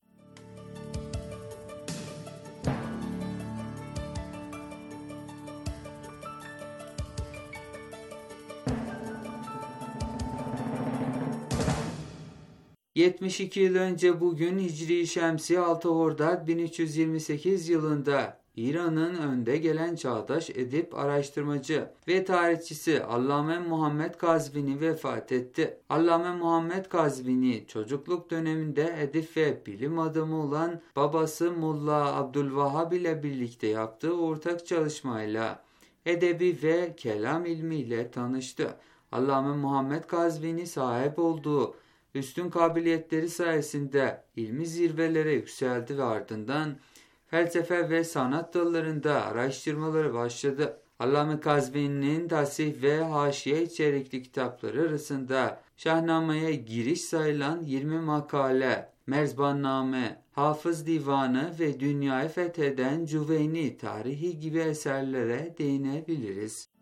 yetmiş iki yıl önce bugün Hicri Şemsi altı Hordad bin üç yüz yirmi sekiz yılında İran'ın önde gelen çağdaş edip araştırmacı ve tarihçisi Allame Muhammed Kazvini vefat etti. Allame Muhammed Kazvini çocukluk döneminde edip ve bilim adamı olan babası Molla Abdülvahhab ile birlikte yaptığı ortak çalışmayla edebi ve kelam ilmiyle tanıştı. Allame Muhammed Kazvini sahip olduğu üstün kabiliyetleri sayesinde ilmi zirvelere yükseldi ve ardından felsefe ve sanat dallarında araştırmaları başladı. Allame Kazvini'nin tasih ve haşiye içerikli kitapları arasında Şahname'ye giriş sayılan yirmi makale, Merzbanname, Hafız Divanı ve Dünyayı Fetheden Cüveyni tarihi gibi eserlere değinebiliriz.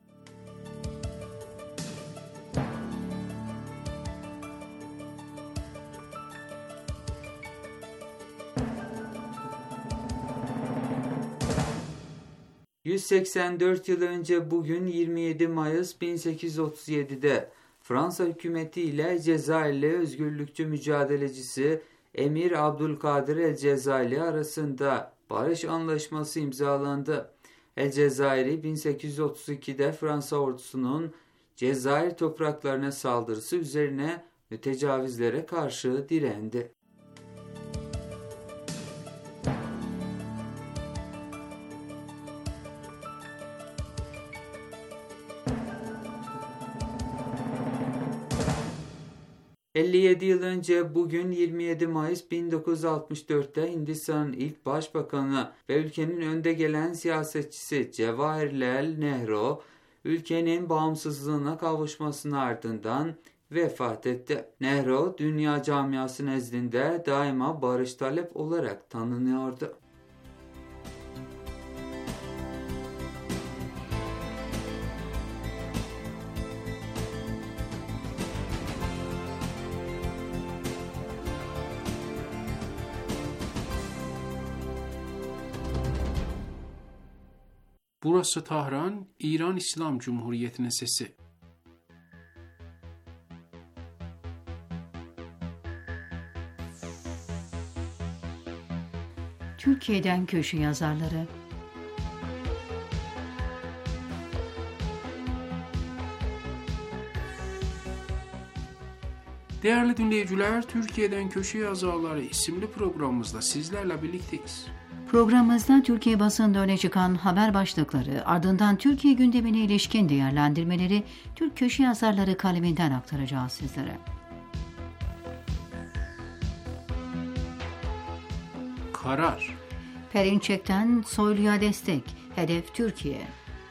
yüz seksen dört yıl önce bugün yirmi yedi Mayıs bin sekiz yüz otuz yedi'de Fransa hükümeti ile Cezayirli özgürlükçü mücadelecisi Emir Abdülkadir el-Cezayirli arasında barış anlaşması imzalandı. El-Cezayirli bin sekiz yüz otuz iki'de Fransa ordusunun Cezayir topraklarına saldırısı üzerine ve tecavüzlere karşı direndi. elli yedi yıl önce bugün yirmi yedi Mayıs bin dokuz yüz altmış dörtte Hindistan'ın ilk başbakanı ve ülkenin önde gelen siyasetçisi Jawaharlal Nehru, ülkenin bağımsızlığına kavuşmasının ardından vefat etti. Nehru, dünya camiası nezdinde daima barış talep olarak tanınıyordu. Burası Tahran, İran İslam Cumhuriyeti'nin sesi. Türkiye'den köşe yazarları. Değerli dinleyiciler, Türkiye'den Köşe Yazarları isimli programımızda sizlerle birlikteyiz. Programımızda Türkiye basında öne çıkan haber başlıkları, ardından Türkiye gündemine ilişkin değerlendirmeleri Türk köşe yazarları kaleminden aktaracağız sizlere. Karar. Perinçek'ten Soylu'ya destek, hedef Türkiye.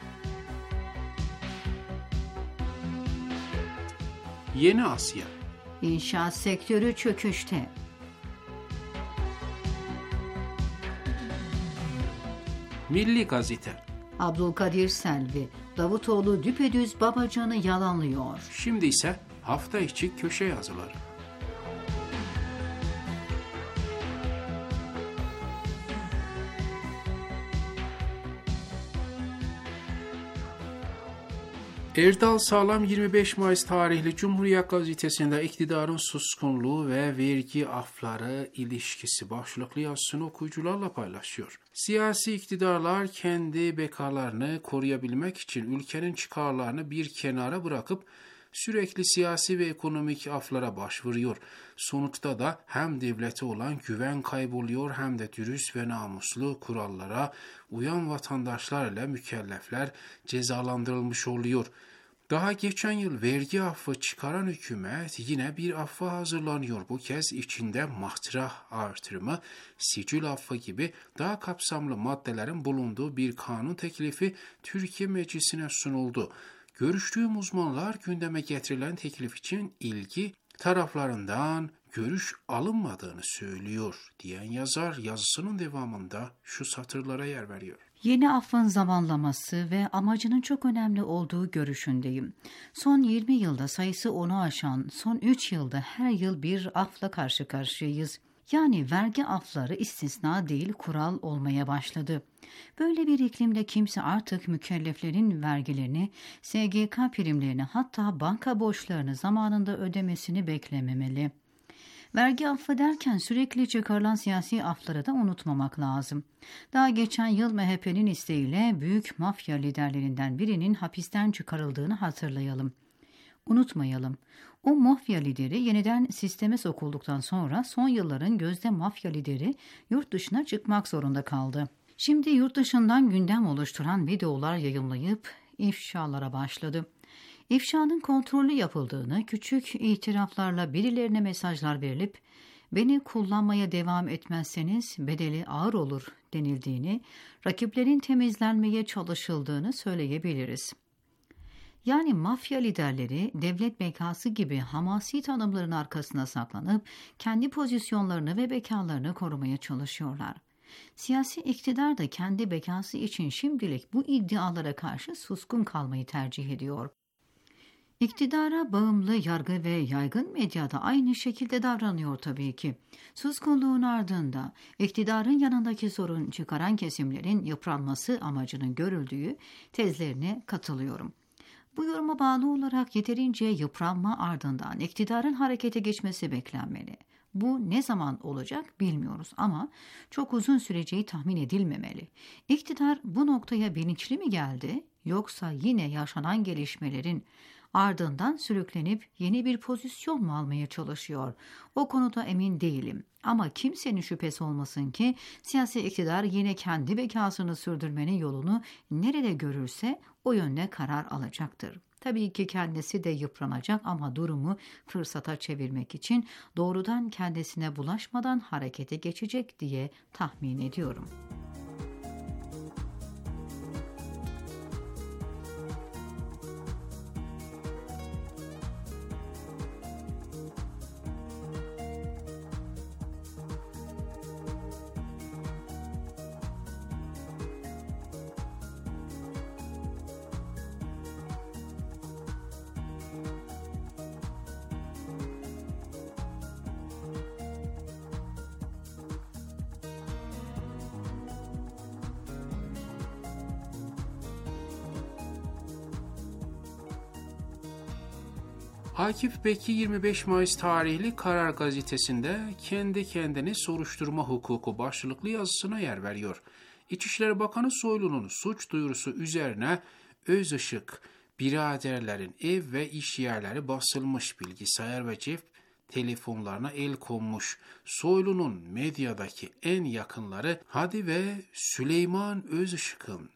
Yeni Asya. İnşaat sektörü çöküşte. Milli Gazete. Abdülkadir Selvi, Davutoğlu düpedüz Babacan'ı yalanlıyor. Şimdi ise hafta içi köşe yazıları. Erdal Sağlam yirmi beş Mayıs tarihli Cumhuriyet Gazetesi'nde iktidarın suskunluğu ve vergi afları ilişkisi başlıklı yazısını okuyucularla paylaşıyor. Siyasi iktidarlar kendi bekalarını koruyabilmek için ülkenin çıkarlarını bir kenara bırakıp sürekli siyasi ve ekonomik aflara başvuruyor. Sonuçta da hem devlete olan güven kayboluyor hem de dürüst ve namuslu kurallara uyan vatandaşlar ile mükellefler cezalandırılmış oluyor. Daha geçen yıl vergi affı çıkaran hükümet yine bir affa hazırlanıyor. Bu kez içinde matrah artırımı, sicil affı gibi daha kapsamlı maddelerin bulunduğu bir kanun teklifi Türkiye Meclisi'ne sunuldu. Görüştüğüm uzmanlar gündeme getirilen teklif için ilgi taraflarından görüş alınmadığını söylüyor diyen yazar yazısının devamında şu satırlara yer veriyor. Yeni affın zamanlaması ve amacının çok önemli olduğu görüşündeyim. Son yirmi yılda sayısı onu aşan, son üç yılda her yıl bir afla karşı karşıyayız. Yani vergi afları istisna değil, kural olmaya başladı. Böyle bir iklimde kimse artık mükelleflerin vergilerini, S G K primlerini, hatta banka borçlarını zamanında ödemesini beklememeli. Vergi affı derken sürekli çıkarılan siyasi afları da unutmamak lazım. Daha geçen yıl M H P'nin isteğiyle büyük mafya liderlerinden birinin hapisten çıkarıldığını hatırlayalım. Unutmayalım. O mafya lideri yeniden sisteme sokulduktan sonra son yılların gözde mafya lideri yurt dışına çıkmak zorunda kaldı. Şimdi yurt dışından gündem oluşturan videolar yayımlayıp ifşalara başladı. İfşanın kontrollü yapıldığını, küçük itiraflarla birilerine mesajlar verilip beni kullanmaya devam etmezseniz bedeli ağır olur denildiğini, rakiplerin temizlenmeye çalışıldığını söyleyebiliriz. Yani mafya liderleri devlet bekası gibi hamasi tanımların arkasına saklanıp kendi pozisyonlarını ve bekalarını korumaya çalışıyorlar. Siyasi iktidar da kendi bekası için şimdilik bu iddialara karşı suskun kalmayı tercih ediyor. İktidara bağımlı yargı ve yaygın medyada aynı şekilde davranıyor tabii ki. Suskunluğun ardında iktidarın yanındaki sorun çıkaran kesimlerin yıpranması amacının görüldüğü tezlerine katılıyorum. Bu yoruma bağlı olarak yeterince yıpranma ardından iktidarın harekete geçmesi beklenmeli. Bu ne zaman olacak bilmiyoruz ama çok uzun süreceği tahmin edilmemeli. İktidar bu noktaya bilinçli mi geldi yoksa yine yaşanan gelişmelerin Ardından sürüklenip yeni bir pozisyon mu almaya çalışıyor? O konuda emin değilim. Ama kimsenin şüphesi olmasın ki siyasi iktidar yine kendi bekasını sürdürmenin yolunu nerede görürse o yönde karar alacaktır. Tabii ki kendisi de yıpranacak ama durumu fırsata çevirmek için doğrudan kendisine bulaşmadan harekete geçecek diye tahmin ediyorum. Akif Beki yirmi beş Mayıs tarihli Karar Gazetesi'nde kendi kendini soruşturma hukuku başlıklı yazısına yer veriyor. İçişleri Bakanı Soylu'nun suç duyurusu üzerine Özışık biraderlerin ev ve iş yerleri basılmış, bilgisayar ve cep telefonlarına el konmuş. Soylu'nun medyadaki en yakınları Hadi ve Süleyman Özışık'ın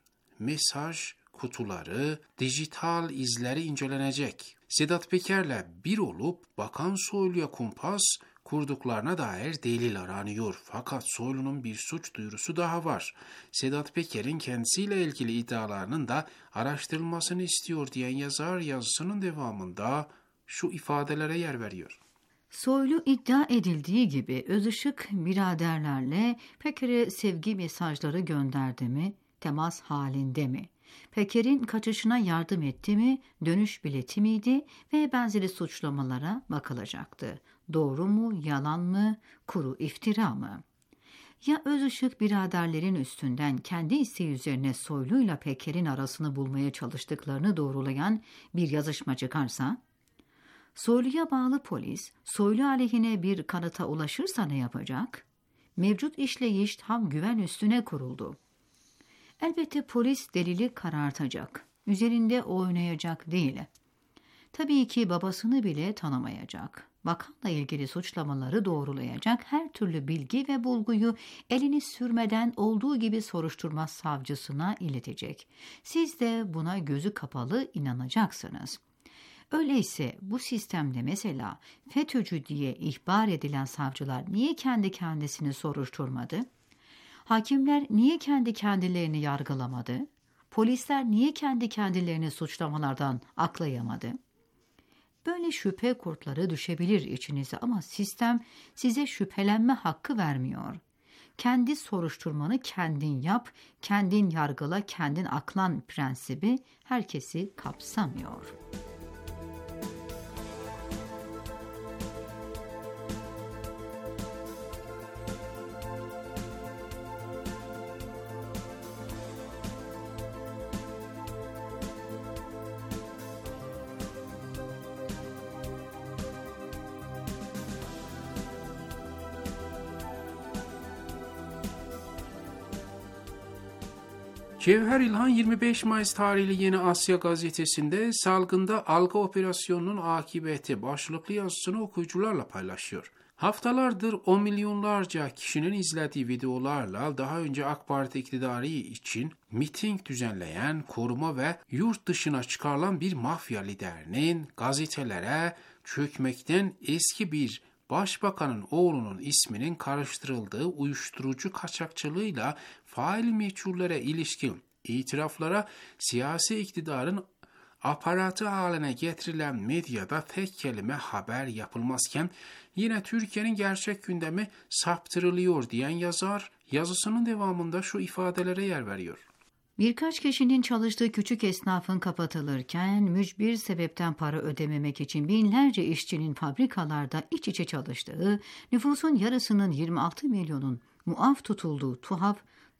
mesaj kutuları, dijital izleri incelenecek. Sedat Peker'le bir olup Bakan Soylu'ya kumpas kurduklarına dair delil aranıyor. Fakat Soylu'nun bir suç duyurusu daha var. Sedat Peker'in kendisiyle ilgili iddialarının da araştırılmasını istiyor diyen yazar yazısının devamında şu ifadelere yer veriyor. Soylu iddia edildiği gibi Özışık biraderlerle Peker'e sevgi mesajları gönderdi mi, temas halinde mi? Peker'in kaçışına yardım etti mi, dönüş bileti miydi ve benzeri suçlamalara bakılacaktı. Doğru mu, yalan mı, kuru iftira mı? Ya Özışık biraderlerin üstünden kendi isteği üzerine Soylu'yla Peker'in arasını bulmaya çalıştıklarını doğrulayan bir yazışma çıkarsa? Soylu'ya bağlı polis, Soylu aleyhine bir kanıta ulaşırsa ne yapacak? Mevcut işleyiş tam güven üstüne kuruldu. Elbette polis delili karartacak, üzerinde oynayacak değil. Tabii ki babasını bile tanımayacak. Bakanla ilgili suçlamaları doğrulayacak her türlü bilgi ve bulguyu elini sürmeden olduğu gibi soruşturma savcısına iletecek. Siz de buna gözü kapalı inanacaksınız. Öyleyse bu sistemde mesela FETÖ'cü diye ihbar edilen savcılar niye kendi kendisini soruşturmadı? Hakimler niye kendi kendilerini yargılamadı? Polisler niye kendi kendilerini suçlamalardan aklayamadı? Böyle şüphe kurtları düşebilir içinize ama sistem size şüphelenme hakkı vermiyor. Kendi soruşturmanı kendin yap, kendin yargıla, kendin aklan prensibi herkesi kapsamıyor. Cevher İlhan yirmi beş Mayıs tarihli Yeni Asya gazetesinde salgında algı operasyonunun akıbeti başlıklı yazısını okuyucularla paylaşıyor. Haftalardır on milyonlarca kişinin izlediği videolarla daha önce AK Parti iktidarı için miting düzenleyen, koruma ve yurt dışına çıkarılan bir mafya liderinin gazetelere çökmekten eski bir başbakanın oğlunun isminin karıştırıldığı uyuşturucu kaçakçılığıyla fail meçhullere ilişkin itiraflara siyasi iktidarın aparatı haline getirilen medyada tek kelime haber yapılmazken yine Türkiye'nin gerçek gündemi saptırılıyor diyen yazar yazısının devamında şu ifadelere yer veriyor. Birkaç kişinin çalıştığı küçük esnafın kapatılırken mücbir sebepten para ödememek için binlerce işçinin fabrikalarda iç içe çalıştığı, nüfusun yarısının yirmi altı milyonun muaf tutulduğu tuhaf,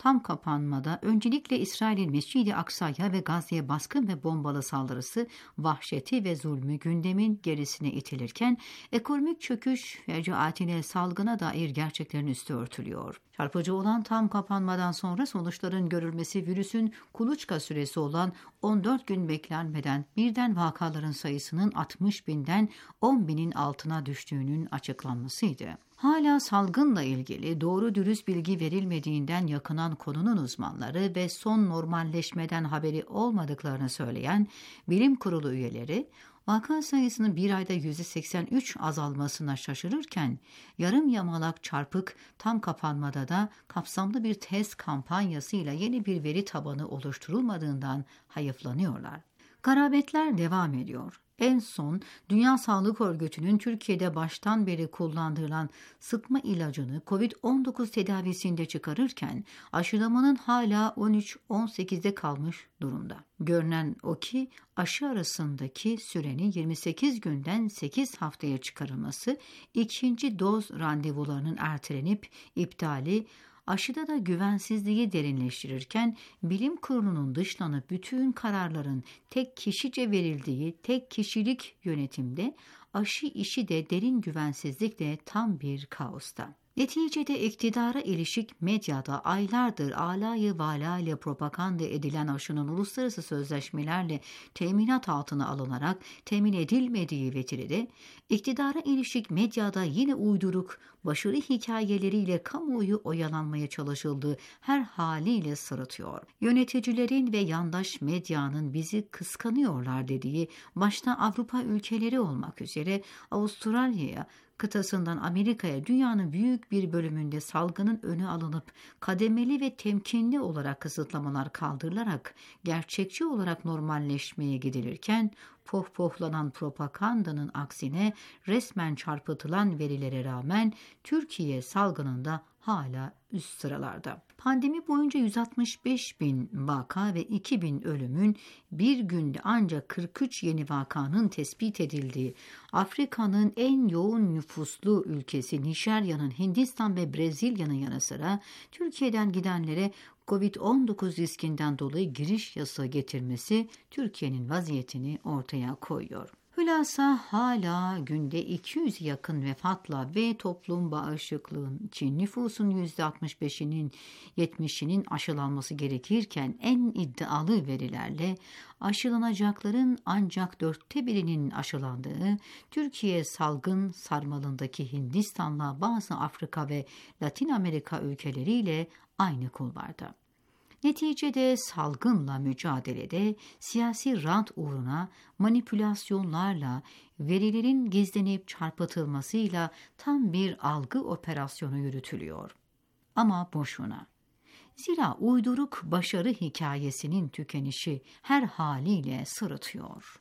tam kapanmada öncelikle İsrail'in Mescid-i Aksa'ya ve Gazze'ye baskın ve bombalı saldırısı, vahşeti ve zulmü gündemin gerisine itilirken ekonomik çöküş ve acile salgına dair gerçeklerin üstü örtülüyor. Çarpıcı olan tam kapanmadan sonra sonuçların görülmesi virüsün kuluçka süresi olan on dört gün beklenmeden birden vakaların sayısının altmış binden on binin altına düştüğünün açıklanmasıydı. Hala salgınla ilgili doğru dürüst bilgi verilmediğinden yakınan konunun uzmanları ve son normalleşmeden haberi olmadıklarını söyleyen bilim kurulu üyeleri, vaka sayısının bir ayda yüzde seksen üç azalmasına şaşırırken, yarım yamalak çarpık tam kapanmada da kapsamlı bir test kampanyasıyla yeni bir veri tabanı oluşturulmadığından hayıflanıyorlar. Garabetler devam ediyor. En son Dünya Sağlık Örgütü'nün Türkiye'de baştan beri kullandırılan sıtma ilacını kovid on dokuz tedavisinde çıkarırken aşılamanın hala on üç on sekizde kalmış durumda. Görünen o ki aşı arasındaki sürenin yirmi sekiz günden sekiz haftaya çıkarılması, ikinci doz randevularının ertelenip iptali, aşıda da güvensizliği derinleştirirken bilim kurulunun dışlanıp bütün kararların tek kişice verildiği tek kişilik yönetimde aşı işi de derin güvensizlikle tam bir kaosta. Neticede iktidara ilişik medyada aylardır alayı vala ile propaganda edilen aşının uluslararası sözleşmelerle teminat altına alınarak temin edilmediği vetiride, iktidara ilişik medyada yine uyduruk, başarı hikayeleriyle kamuoyu oyalanmaya çalışıldığı her haliyle sırıtıyor. Yöneticilerin ve yandaş medyanın bizi kıskanıyorlar dediği, başta Avrupa ülkeleri olmak üzere Avustralya'ya, kıtasından Amerika'ya dünyanın büyük bir bölümünde salgının önü alınıp kademeli ve temkinli olarak kısıtlamalar kaldırılarak gerçekçi olarak normalleşmeye gidilirken, pohpohlanan propagandanın aksine resmen çarpıtılan verilere rağmen Türkiye salgınında hala üst sıralarda. Pandemi boyunca yüz altmış beş bin vaka ve iki bin ölümün, bir günde ancak kırk üç yeni vakanın tespit edildiği, Afrika'nın en yoğun nüfuslu ülkesi Nijerya'nın, Hindistan ve Brezilya'nın yanı sıra Türkiye'den gidenlere kovid on dokuz riskinden dolayı giriş yasağı getirmesi Türkiye'nin vaziyetini ortaya koyuyor. Hülasa hala günde iki yüze yakın vefatla ve toplum bağışıklığın için nüfusun yüzde altmış beşinin yetmişinin aşılanması gerekirken en iddialı verilerle aşılanacakların ancak dörtte birinin aşılandığı, Türkiye salgın sarmalındaki Hindistan'la bazı Afrika ve Latin Amerika ülkeleriyle aynı kulvarda. Neticede salgınla mücadelede siyasi rant uğruna manipülasyonlarla, verilerin gizlenip çarpıtılmasıyla tam bir algı operasyonu yürütülüyor. Ama boşuna. Zira uyduruk başarı hikayesinin tükenişi her haliyle sırıtıyor.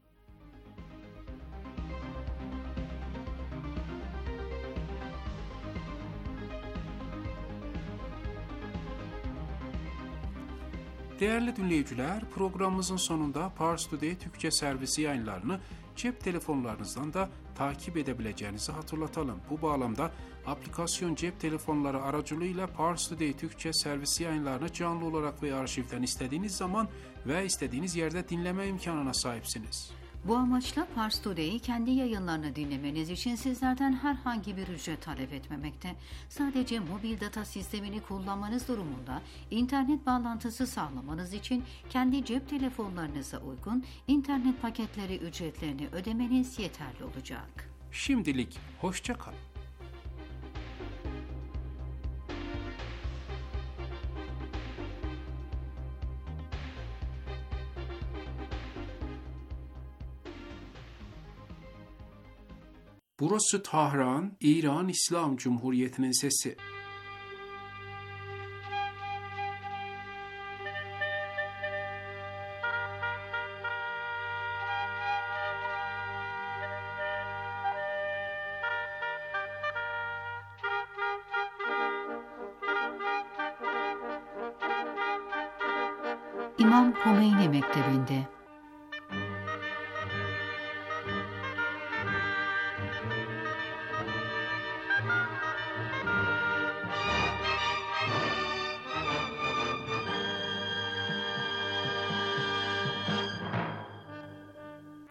Değerli dinleyiciler, programımızın sonunda Pars Today Türkçe servisi yayınlarını cep telefonlarınızdan da takip edebileceğinizi hatırlatalım. Bu bağlamda aplikasyon cep telefonları aracılığıyla Pars Today Türkçe servisi yayınlarını canlı olarak ve arşivden istediğiniz zaman ve istediğiniz yerde dinleme imkanına sahipsiniz. Bu amaçla Pars Today'i kendi yayınlarını dinlemeniz için sizlerden herhangi bir ücret talep etmemekte. Sadece mobil data sistemini kullanmanız durumunda internet bağlantısı sağlamanız için kendi cep telefonlarınıza uygun internet paketleri ücretlerini ödemeniz yeterli olacak. Şimdilik hoşça kalın. Burası Tahran, İran İslam Cumhuriyeti'nin sesi. İmam Hümeyni Mektebi'nde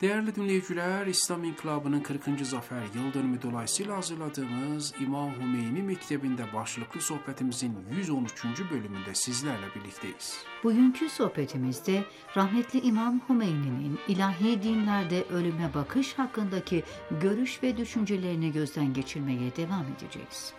Değerli dinleyiciler, İslam İnkılabı'nın kırkıncı zafer yıl dönümü dolayısıyla hazırladığımız İmam Hümeyni Mektebi'nde başlıklı sohbetimizin yüz on üçüncü bölümünde sizlerle birlikteyiz. Bugünkü sohbetimizde rahmetli İmam Hümeyni'nin ilahi dinlerde ölüme bakış hakkındaki görüş ve düşüncelerini gözden geçirmeye devam edeceğiz.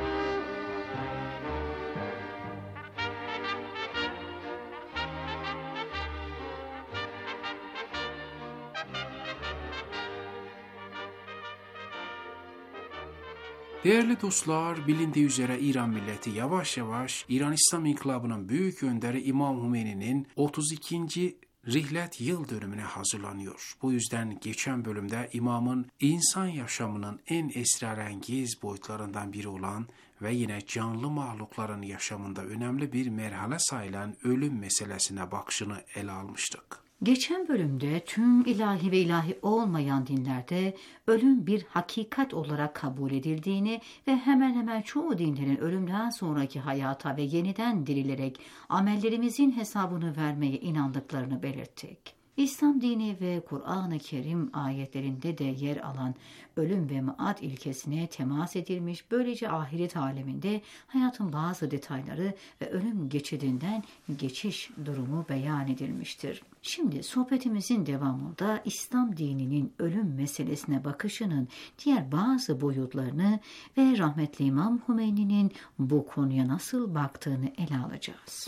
Değerli dostlar, bilindiği üzere İran milleti yavaş yavaş İran İslam İnkılabı'nın büyük önderi İmam Hümeyni'nin otuz ikinci Rihlet yıl dönümüne hazırlanıyor. Bu yüzden geçen bölümde imamın insan yaşamının en esrarengiz boyutlarından biri olan ve yine canlı mahlukların yaşamında önemli bir merhale sayılan ölüm meselesine bakışını ele almıştık. Geçen bölümde tüm ilahi ve ilahi olmayan dinlerde ölüm bir hakikat olarak kabul edildiğini ve hemen hemen çoğu dinlerin ölümden sonraki hayata ve yeniden dirilerek amellerimizin hesabını vermeye inandıklarını belirttik. İslam dini ve Kur'an-ı Kerim ayetlerinde de yer alan ölüm ve maat ilkesine temas edilmiş, böylece ahiret aleminde hayatın bazı detayları ve ölüm geçidinden geçiş durumu beyan edilmiştir. Şimdi sohbetimizin devamında İslam dininin ölüm meselesine bakışının diğer bazı boyutlarını ve rahmetli İmam Hümeyni'nin bu konuya nasıl baktığını ele alacağız.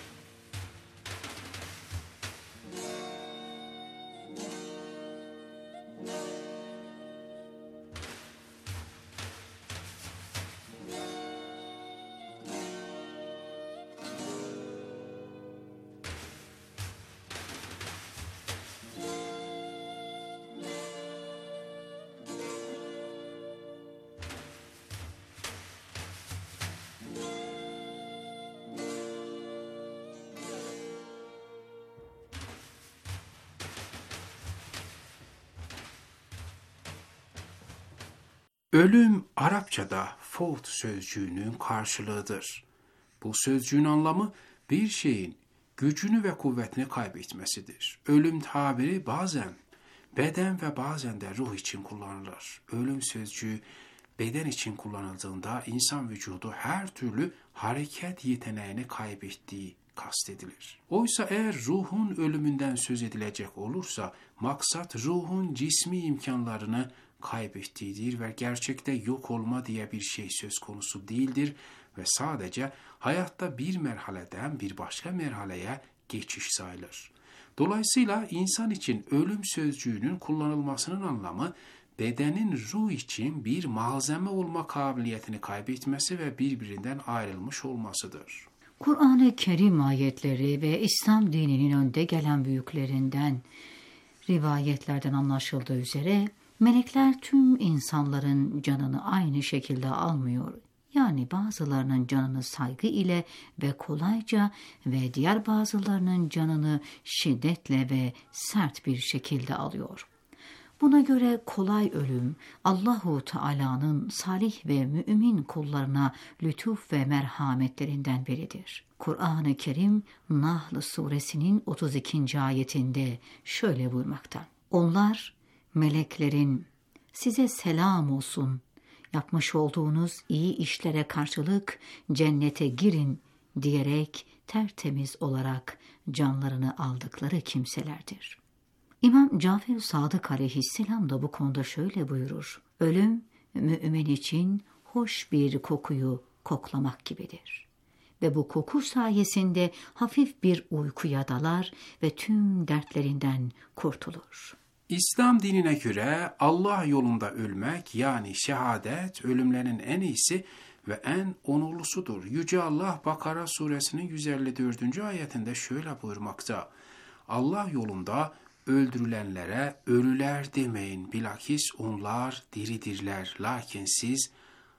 Ölüm Arapçada fut sözcüğünün karşılığıdır. Bu sözcüğün anlamı bir şeyin gücünü ve kuvvetini kaybetmesidir. Ölüm tabiri bazen beden ve bazen de ruh için kullanılır. Ölüm sözcüğü beden için kullanıldığında insan vücudu her türlü hareket yeteneğini kaybettiği kastedilir. Oysa eğer ruhun ölümünden söz edilecek olursa maksat ruhun cismi imkanlarını kaybettiğidir ve gerçekte yok olma diye bir şey söz konusu değildir ve sadece hayatta bir merhaleden bir başka merhaleye geçiş sayılır. Dolayısıyla insan için ölüm sözcüğünün kullanılmasının anlamı bedenin ruh için bir malzeme olma kabiliyetini kaybetmesi ve birbirinden ayrılmış olmasıdır. Kur'an-ı Kerim ayetleri ve İslam dininin önde gelen büyüklerinden rivayetlerden anlaşıldığı üzere melekler tüm insanların canını aynı şekilde almıyor. Yani bazılarının canını saygı ile ve kolayca ve diğer bazılarının canını şiddetle ve sert bir şekilde alıyor. Buna göre kolay ölüm Allahu Teala'nın salih ve mümin kullarına lütuf ve merhametlerinden biridir. Kur'an-ı Kerim Nahl suresinin otuz ikinci ayetinde şöyle buyurmakta: Onlar meleklerin size selam olsun, yapmış olduğunuz iyi işlere karşılık cennete girin diyerek tertemiz olarak canlarını aldıkları kimselerdir. İmam Cafer Sadık aleyhisselam da bu konuda şöyle buyurur: Ölüm mümin için hoş bir kokuyu koklamak gibidir. Ve bu koku sayesinde hafif bir uykuya dalar ve tüm dertlerinden kurtulur. İslam dinine göre Allah yolunda ölmek yani şehadet ölümlerin en iyisi ve en onurlusudur. Yüce Allah Bakara suresinin yüz elli dördüncü ayetinde şöyle buyurmakta: Allah yolunda öldürülenlere ölüler demeyin, bilakis onlar diridirler, lakin siz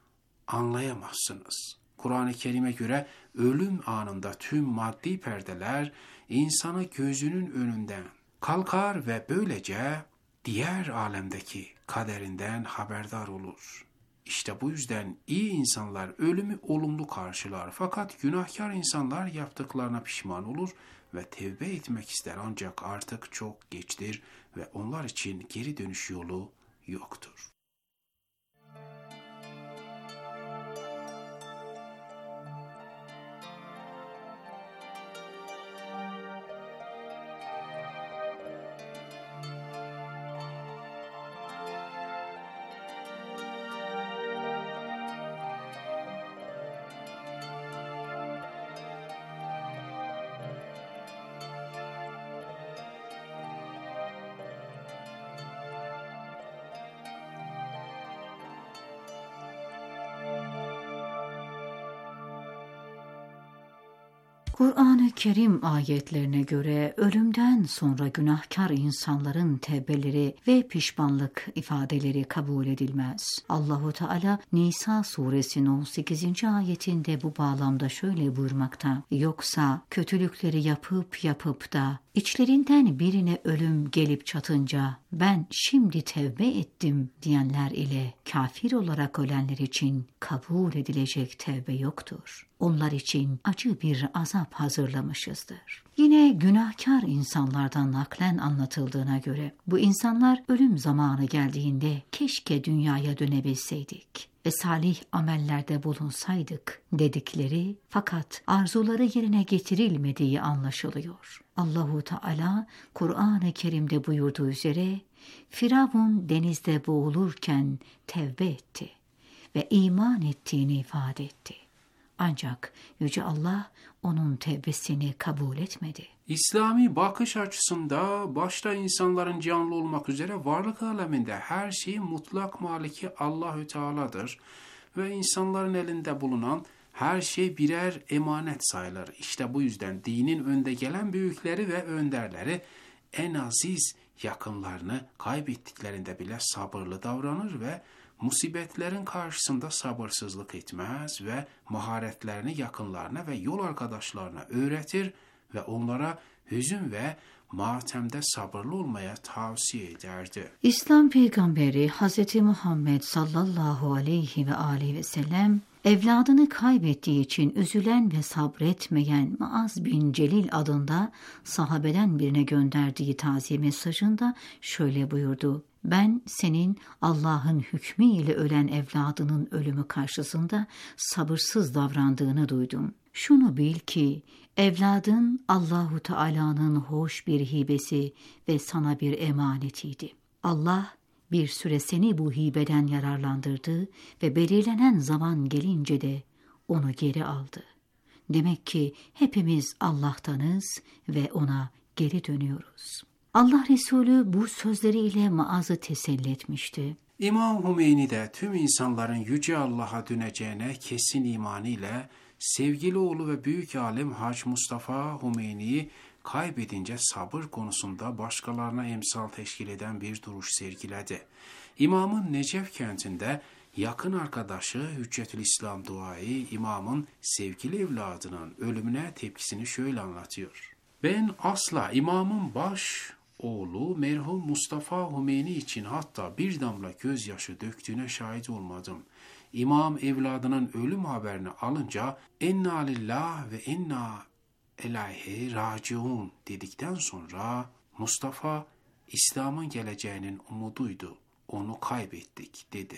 anlayamazsınız. Kur'an-ı Kerim'e göre ölüm anında tüm maddi perdeler insanı gözünün önünden kalkar ve böylece diğer alemdeki kaderinden haberdar olur. İşte bu yüzden iyi insanlar ölümü olumlu karşılar, fakat günahkar insanlar yaptıklarına pişman olur ve tevbe etmek ister, ancak artık çok geçtir ve onlar için geri dönüş yolu yoktur. Kur'an-ı Kerim ayetlerine göre ölümden sonra günahkar insanların tevbeleri ve pişmanlık ifadeleri kabul edilmez. Allahu Teala Nisa suresinin on sekizinci ayetinde bu bağlamda şöyle buyurmakta: Yoksa kötülükleri yapıp yapıp da İçlerinden birine ölüm gelip çatınca ben şimdi tevbe ettim diyenler ile kafir olarak ölenler için kabul edilecek tevbe yoktur. Onlar için acı bir azap hazırlamışızdır. Yine günahkar insanlardan naklen anlatıldığına göre bu insanlar ölüm zamanı geldiğinde keşke dünyaya dönebilseydik ve salih amellerde bulunsaydık dedikleri, fakat arzuları yerine getirilmediği anlaşılıyor. Allahu Teala Kur'an-ı Kerim'de buyurduğu üzere Firavun denizde boğulurken tevbe etti ve iman ettiğini ifade etti. Ancak Yüce Allah onun tevbesini kabul etmedi. İslami bakış açısında başta insanların canlı olmak üzere varlık aleminde her şeyin mutlak maliki Allahü Teala'dır ve insanların elinde bulunan her şey birer emanet sayılır. İşte bu yüzden dinin önde gelen büyükleri ve önderleri en aziz yakınlarını kaybettiklerinde bile sabırlı davranır ve musibetlerin karşısında sabırsızlık etmez ve maharetlerini yakınlarına ve yol arkadaşlarına öğretir ve onlara hüzün ve matemde sabırlı olmaya tavsiye ederdi. İslam peygamberi Hz. Muhammed sallallahu aleyhi ve aleyhi ve sellem evladını kaybettiği için üzülen ve sabretmeyen Muaz bin Celil adında sahabeden birine gönderdiği taziye mesajında şöyle buyurdu: Ben senin Allah'ın hükmüyle ölen evladının ölümü karşısında sabırsız davrandığını duydum. Şunu bil ki evladın Allahu Teala'nın hoş bir hibesi ve sana bir emanetiydi. Allah bir süre seni bu hibeden yararlandırdı ve belirlenen zaman gelince de onu geri aldı. Demek ki hepimiz Allah'tanız ve ona geri dönüyoruz. Allah Resulü bu sözleriyle Muaz'ı teselli etmişti. İmam Hümeyni de tüm insanların Yüce Allah'a döneceğine kesin imanı ile sevgili oğlu ve büyük alim Hac Mustafa Hümeyni'yi kaybedince sabır konusunda başkalarına emsal teşkil eden bir duruş sergiledi. İmamın Necef kentinde yakın arkadaşı Hüccetülislam Duai, imamın sevgili evladının ölümüne tepkisini şöyle anlatıyor: Ben asla imamın baş oğlu merhum Mustafa Hümeyni için hatta bir damla gözyaşı döktüğüne şahit olmadım. İmam evladının ölüm haberini alınca enna lillah ve enna ileyhi raciun dedikten sonra Mustafa İslam'ın geleceğinin umuduydu. Onu kaybettik dedi.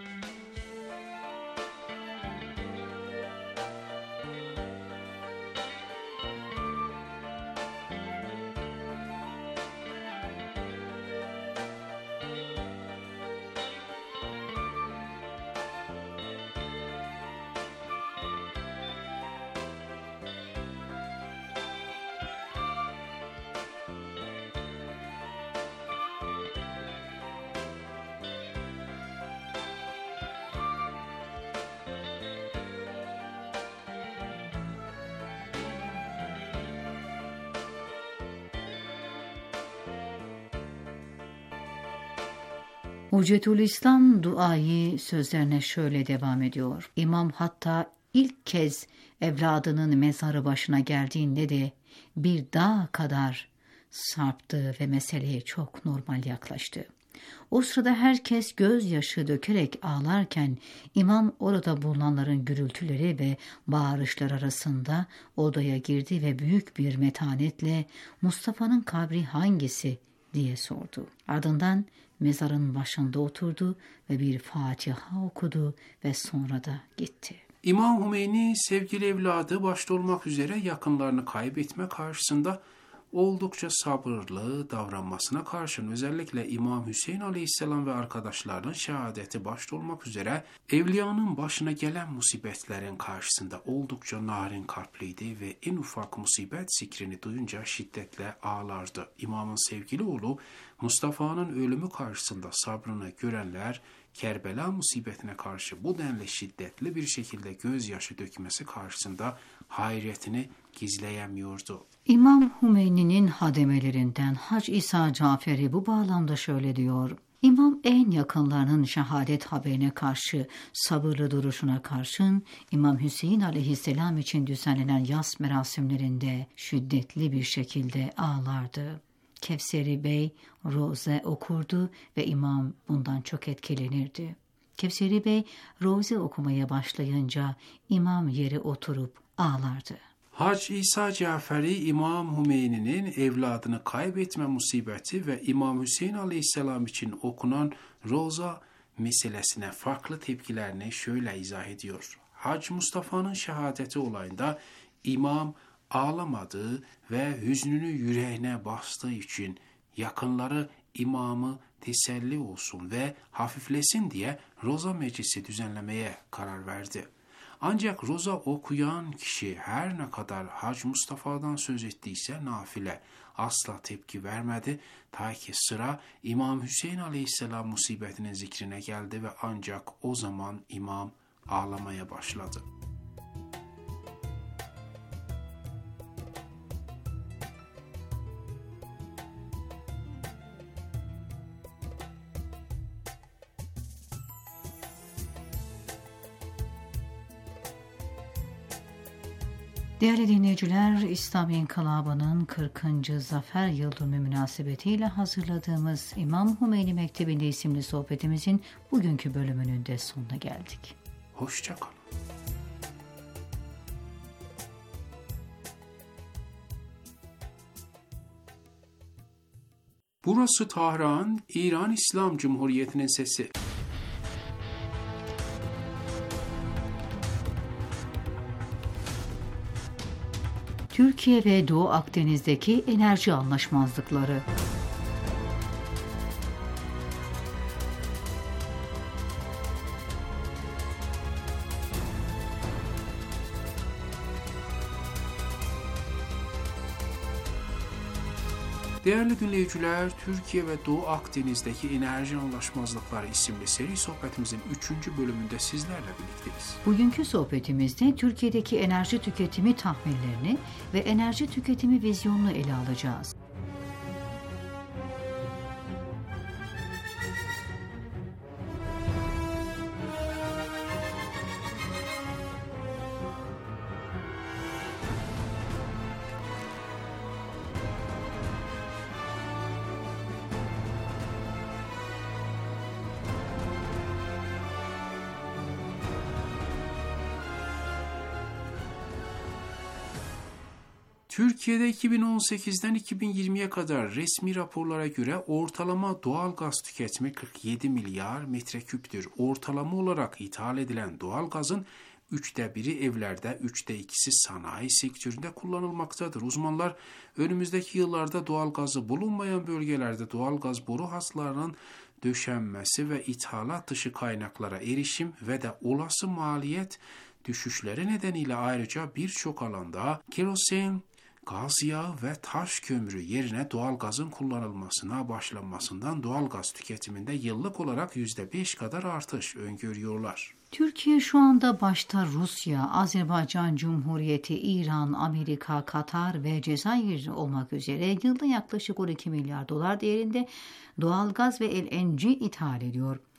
Hüccetülislam Duai sözlerine şöyle devam ediyor. İmam hatta ilk kez evladının mezarı başına geldiğinde de bir dağ kadar sarptı ve meseleye çok normal yaklaştı. O sırada herkes gözyaşı dökerek ağlarken imam orada bulunanların gürültüleri ve bağırışlar arasında odaya girdi ve büyük bir metanetle Mustafa'nın kabri hangisi diye sordu. Ardından mezarın başında oturdu ve bir Fatiha okudu ve sonra da gitti. İmam Hümeyni sevgili evladı başta olmak üzere yakınlarını kaybetme karşısında oldukça sabırlı davranmasına karşın özellikle İmam Hüseyin Aleyhisselam ve arkadaşlarının şehadeti başta olmak üzere evliyanın başına gelen musibetlerin karşısında oldukça narin kalpliydi ve en ufak musibet zikrini duyunca şiddetle ağlardı. İmamın sevgili oğlu Mustafa'nın ölümü karşısında sabrını görenler Kerbela musibetine karşı bu denli şiddetli bir şekilde gözyaşı dökmesi karşısında hayretini gizleyemiyordu. İmam Hümeyni'nin hademelerinden Hac İsa Caferi bu bağlamda şöyle diyor. İmam en yakınlarının şehadet haberine karşı sabırlı duruşuna karşın İmam Hüseyin aleyhisselam için düzenlenen yas merasimlerinde şiddetli bir şekilde ağlardı. Kevseri Bey roze okurdu ve imam bundan çok etkilenirdi. Kevseri Bey roze okumaya başlayınca imam yere oturup ağlardı. Hac İsa Caferi İmam Hümeyni'nin evladını kaybetme musibeti ve İmam Hüseyin Aleyhisselam için okunan roza meselesine farklı tepkilerini şöyle izah ediyor. Hac Mustafa'nın şehadeti olayında imam ağlamadığı ve hüznünü yüreğine bastığı için yakınları imamı teselli olsun ve hafiflesin diye roza meclisi düzenlemeye karar verdi. Ancak roza okuyan kişi her ne kadar Hac Mustafa'dan söz ettiyse nafile asla tepki vermedi. Ta ki sıra İmam Hüseyin Aleyhisselam musibetinin zikrine geldi ve ancak o zaman imam ağlamaya başladı. Değerli dinleyiciler, İslam İnkılabı'nın kırkıncı zafer yıldönümü münasebetiyle hazırladığımız İmam Hümeyni Mektebi'nde isimli sohbetimizin bugünkü bölümünün de sonuna geldik. Hoşça kalın. Burası Tahran, İran İslam Cumhuriyeti'nin sesi. Türkiye ve Doğu Akdeniz'deki enerji anlaşmazlıkları. Değerli dinleyiciler, Türkiye ve Doğu Akdeniz'deki enerji anlaşmazlıkları isimli seri sohbetimizin üçüncü bölümünde sizlerle birlikteyiz. Bugünkü sohbetimizde Türkiye'deki enerji tüketimi tahminlerini ve enerji tüketimi vizyonunu ele alacağız. Türkiye'de iki bin on sekizden iki bin yirmiye kadar resmi raporlara göre ortalama doğal gaz tüketimi kırk yedi milyar metreküptür. Ortalama olarak ithal edilen doğal gazın üçte biri evlerde, üçte ikisi sanayi sektöründe kullanılmaktadır. Uzmanlar önümüzdeki yıllarda doğal gazı bulunmayan bölgelerde doğal gaz boru hatlarının döşenmesi ve ithalat dışı kaynaklara erişim ve de olası maliyet düşüşleri nedeniyle ayrıca birçok alanda kerosen, gaz yağı ve taş kömürü yerine doğal gazın kullanılmasına başlanmasından doğal gaz tüketiminde yıllık olarak yüzde beş kadar artış öngörüyorlar. Türkiye şu anda başta Rusya, Azerbaycan Cumhuriyeti, İran, Amerika, Katar ve Cezayir olmak üzere yılda yaklaşık on iki milyar dolar değerinde doğal gaz ve L N G ithal ediyor.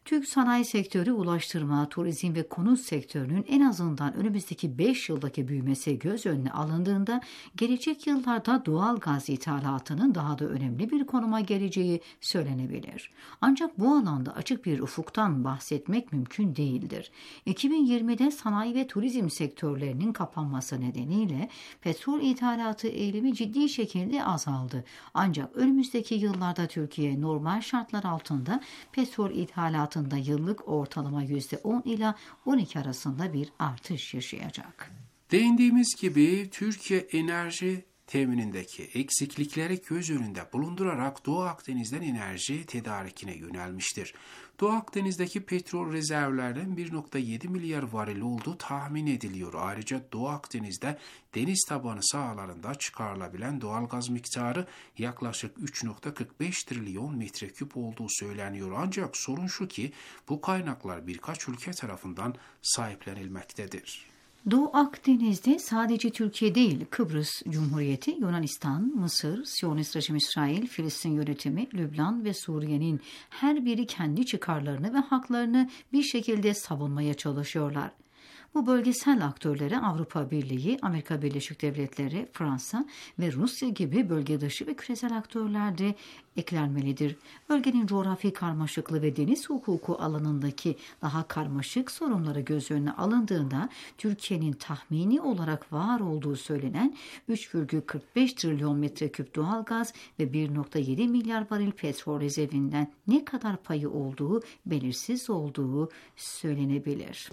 Türk sanayi sektörü, ulaştırma, turizm ve konut sektörünün en azından önümüzdeki beş yıldaki büyümesi göz önüne alındığında gelecek yıllarda doğal gaz ithalatının daha da önemli bir konuma geleceği söylenebilir. Ancak bu alanda açık bir ufuktan bahsetmek mümkün değildir. iki bin yirmide sanayi ve turizm sektörlerinin kapanması nedeniyle petrol ithalatı eğilimi ciddi şekilde azaldı. Ancak önümüzdeki yıllarda Türkiye normal şartlar altında petrol ithalatında yıllık ortalama yüzde on ila on iki arasında bir artış yaşayacak. Değindiğimiz gibi Türkiye enerji teminindeki eksiklikleri göz önünde bulundurarak Doğu Akdeniz'den enerji tedarikine yönelmiştir. Doğu Akdeniz'deki petrol rezervlerinin bir nokta yedi milyar varil olduğu tahmin ediliyor. Ayrıca Doğu Akdeniz'de deniz tabanı sahalarında çıkarılabilen doğal gaz miktarı yaklaşık üç nokta kırk beş trilyon metreküp olduğu söyleniyor. Ancak sorun şu ki bu kaynaklar birkaç ülke tarafından sahiplenilmektedir. Doğu Akdeniz'de sadece Türkiye değil, Kıbrıs Cumhuriyeti, Yunanistan, Mısır, Siyonist rejim İsrail, Filistin yönetimi, Lübnan ve Suriye'nin her biri kendi çıkarlarını ve haklarını bir şekilde savunmaya çalışıyorlar. Bu bölgesel aktörlere Avrupa Birliği, Amerika Birleşik Devletleri, Fransa ve Rusya gibi bölge dışı ve küresel aktörler de eklenmelidir. Bölgenin coğrafi karmaşıklığı ve deniz hukuku alanındaki daha karmaşık sorunları göz önüne alındığında Türkiye'nin tahmini olarak var olduğu söylenen üç virgül kırk beş trilyon metreküp doğal gaz ve bir nokta yedi milyar varil petrol rezervinden ne kadar payı olduğu belirsiz olduğu söylenebilir.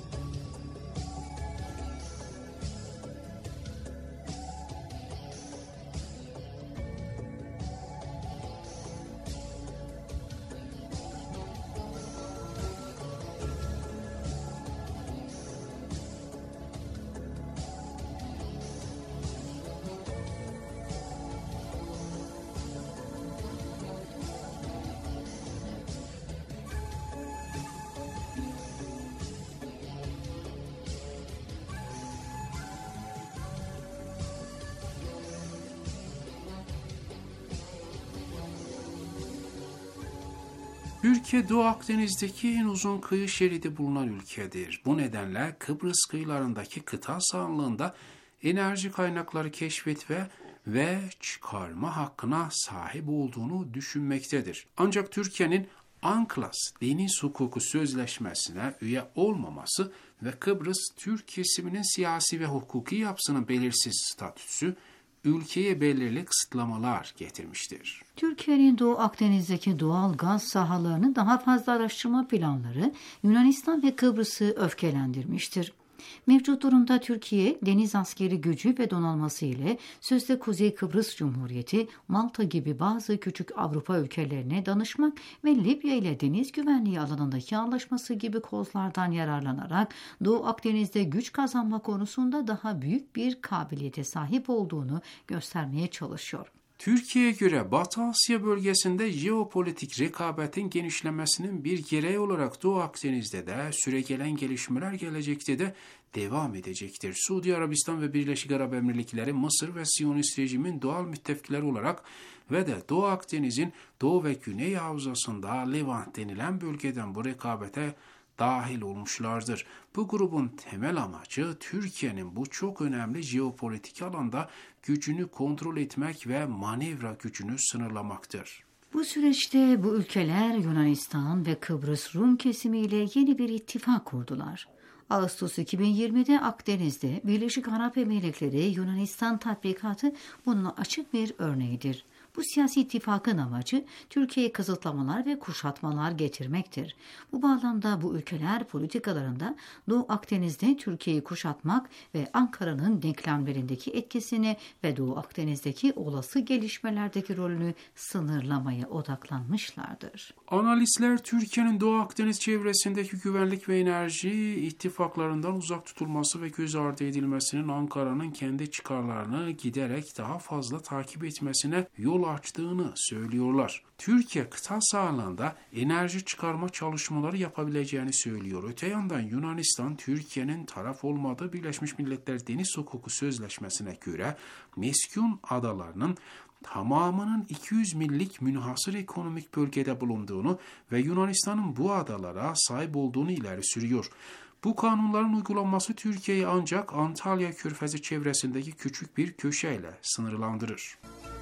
Türkiye, Doğu Akdeniz'deki en uzun kıyı şeridi bulunan ülkedir. Bu nedenle Kıbrıs kıyılarındaki kıta sahanlığında enerji kaynakları keşfetme ve çıkarma hakkına sahip olduğunu düşünmektedir. Ancak Türkiye'nin ANKLAS Deniz Hukuku Sözleşmesi'ne üye olmaması ve Kıbrıs Türk kesiminin siyasi ve hukuki yapısının belirsiz statüsü ülkeye belirli kısıtlamalar getirmiştir. Türkiye'nin Doğu Akdeniz'deki doğal gaz sahalarını daha fazla araştırma planları Yunanistan ve Kıbrıs'ı öfkelendirmiştir. Mevcut durumda Türkiye, deniz askeri gücü ve donanması ile sözde Kuzey Kıbrıs Cumhuriyeti, Malta gibi bazı küçük Avrupa ülkelerine danışmak ve Libya ile deniz güvenliği alanındaki anlaşması gibi kozlardan yararlanarak Doğu Akdeniz'de güç kazanma konusunda daha büyük bir kabiliyete sahip olduğunu göstermeye çalışıyor. Türkiye'ye göre Batı Asya bölgesinde jeopolitik rekabetin genişlemesinin bir gereği olarak Doğu Akdeniz'de de süregelen gelişmeler gelecekte de devam edecektir. Suudi Arabistan ve Birleşik Arap Emirlikleri, Mısır ve Siyonist rejimin doğal müttefikleri olarak ve de Doğu Akdeniz'in Doğu ve Güney Havzasında Levant denilen bölgeden bu rekabete dahil olmuşlardır. Bu grubun temel amacı Türkiye'nin bu çok önemli jeopolitik alanda gücünü kontrol etmek ve manevra gücünü sınırlamaktır. Bu süreçte bu ülkeler Yunanistan ve Kıbrıs Rum kesimiyle yeni bir ittifak kurdular. Ağustos iki bin yirmide Akdeniz'de Birleşik Arap Emirlikleri Yunanistan tatbikatı bunun açık bir örneğidir. Bu siyasi ittifakın amacı Türkiye'ye kısıtlamalar ve kuşatmalar getirmektir. Bu bağlamda bu ülkeler politikalarında Doğu Akdeniz'de Türkiye'yi kuşatmak ve Ankara'nın denklemlerindeki etkisini ve Doğu Akdeniz'deki olası gelişmelerdeki rolünü sınırlamaya odaklanmışlardır. Analistler Türkiye'nin Doğu Akdeniz çevresindeki güvenlik ve enerji ittifaklarından uzak tutulması ve göz ardı edilmesinin Ankara'nın kendi çıkarlarını giderek daha fazla takip etmesine yol açtığını söylüyorlar. Türkiye kıta sahanlığında enerji çıkarma çalışmaları yapabileceğini söylüyor. Öte yandan Yunanistan, Türkiye'nin taraf olmadığı Birleşmiş Milletler Deniz Hukuku Sözleşmesi'ne göre meskun adalarının tamamının iki yüz millik münhasır ekonomik bölgede bulunduğunu ve Yunanistan'ın bu adalara sahip olduğunu ileri sürüyor. Bu kanunların uygulanması Türkiye'yi ancak Antalya Körfezi çevresindeki küçük bir köşeyle sınırlandırır.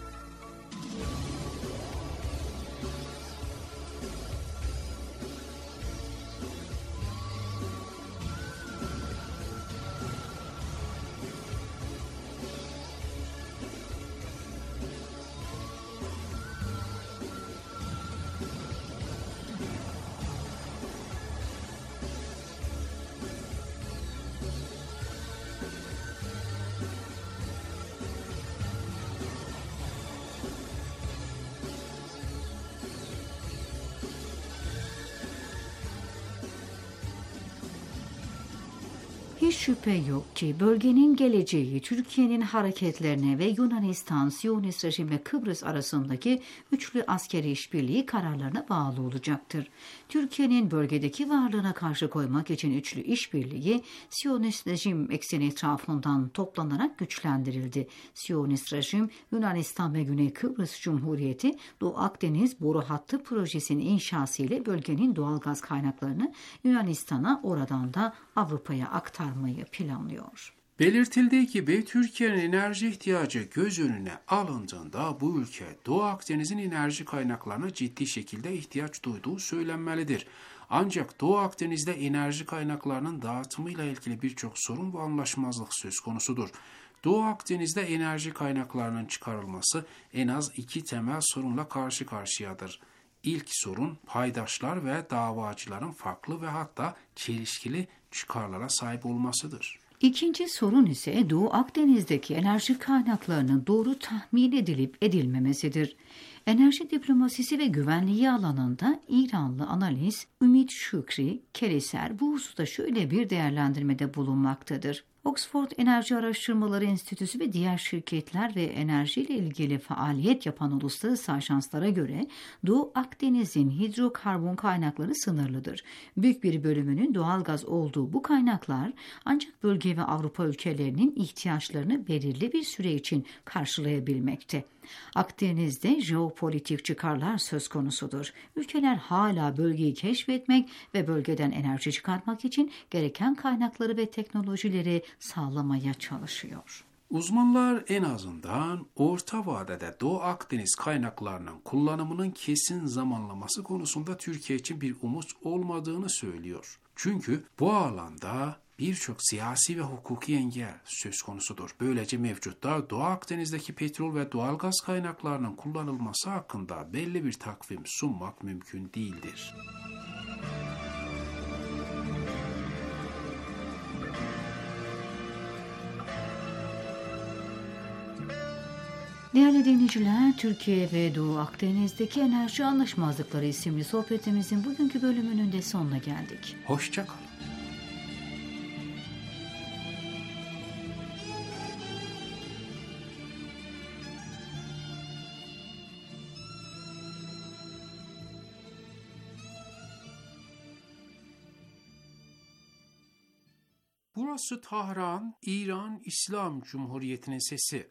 Hiç şüphe yok ki bölgenin geleceği Türkiye'nin hareketlerine ve Yunanistan, Siyonist rejim ve Kıbrıs arasındaki üçlü askeri işbirliği kararlarına bağlı olacaktır. Türkiye'nin bölgedeki varlığına karşı koymak için üçlü işbirliği Siyonist rejim ekseni etrafından toplanarak güçlendirildi. Siyonist rejim Yunanistan ve Güney Kıbrıs Cumhuriyeti Doğu Akdeniz boru hattı projesinin inşası ile bölgenin doğalgaz kaynaklarını Yunanistan'a, oradan da Avrupa'ya aktarmayı planlıyor. Belirtildiği gibi Türkiye'nin enerji ihtiyacı göz önüne alındığında bu ülke Doğu Akdeniz'in enerji kaynaklarına ciddi şekilde ihtiyaç duyduğu söylenmelidir. Ancak Doğu Akdeniz'de enerji kaynaklarının dağıtımıyla ilgili birçok sorun ve anlaşmazlık söz konusudur. Doğu Akdeniz'de enerji kaynaklarının çıkarılması en az iki temel sorunla karşı karşıyadır. İlk sorun paydaşlar ve davacıların farklı ve hatta çelişkili çıkarlara sahip olmasıdır. İkinci sorun ise Doğu Akdeniz'deki enerji kaynaklarının doğru tahmin edilip edilmemesidir. Enerji diplomasisi ve güvenliği alanında İranlı analist Ümit Şükri Keliser bu hususta şöyle bir değerlendirmede bulunmaktadır. Oxford Enerji Araştırmaları Enstitüsü ve diğer şirketler ve enerjiyle ilgili faaliyet yapan uluslararası ajanslara göre Doğu Akdeniz'in hidrokarbon kaynakları sınırlıdır. Büyük bir bölümünün doğalgaz olduğu bu kaynaklar ancak bölge ve Avrupa ülkelerinin ihtiyaçlarını belirli bir süre için karşılayabilmekte. Akdeniz'de jeopolitik çıkarlar söz konusudur. Ülkeler hala bölgeyi keşfetmek ve bölgeden enerji çıkartmak için gereken kaynakları ve teknolojileri sağlamaya çalışıyor. Uzmanlar en azından orta vadede Doğu Akdeniz kaynaklarının kullanımının kesin zamanlaması konusunda Türkiye için bir umut olmadığını söylüyor. Çünkü bu alanda birçok siyasi ve hukuki engel söz konusudur. Böylece mevcutta Doğu Akdeniz'deki petrol ve doğalgaz kaynaklarının kullanılması hakkında belli bir takvim sunmak mümkün değildir. Değerli dinleyiciler, Türkiye ve Doğu Akdeniz'deki enerji anlaşmazlıkları isimli sohbetimizin bugünkü bölümünün de sonuna geldik. Hoşça kalın. Burası Tahran, İran İslam Cumhuriyeti'nin sesi.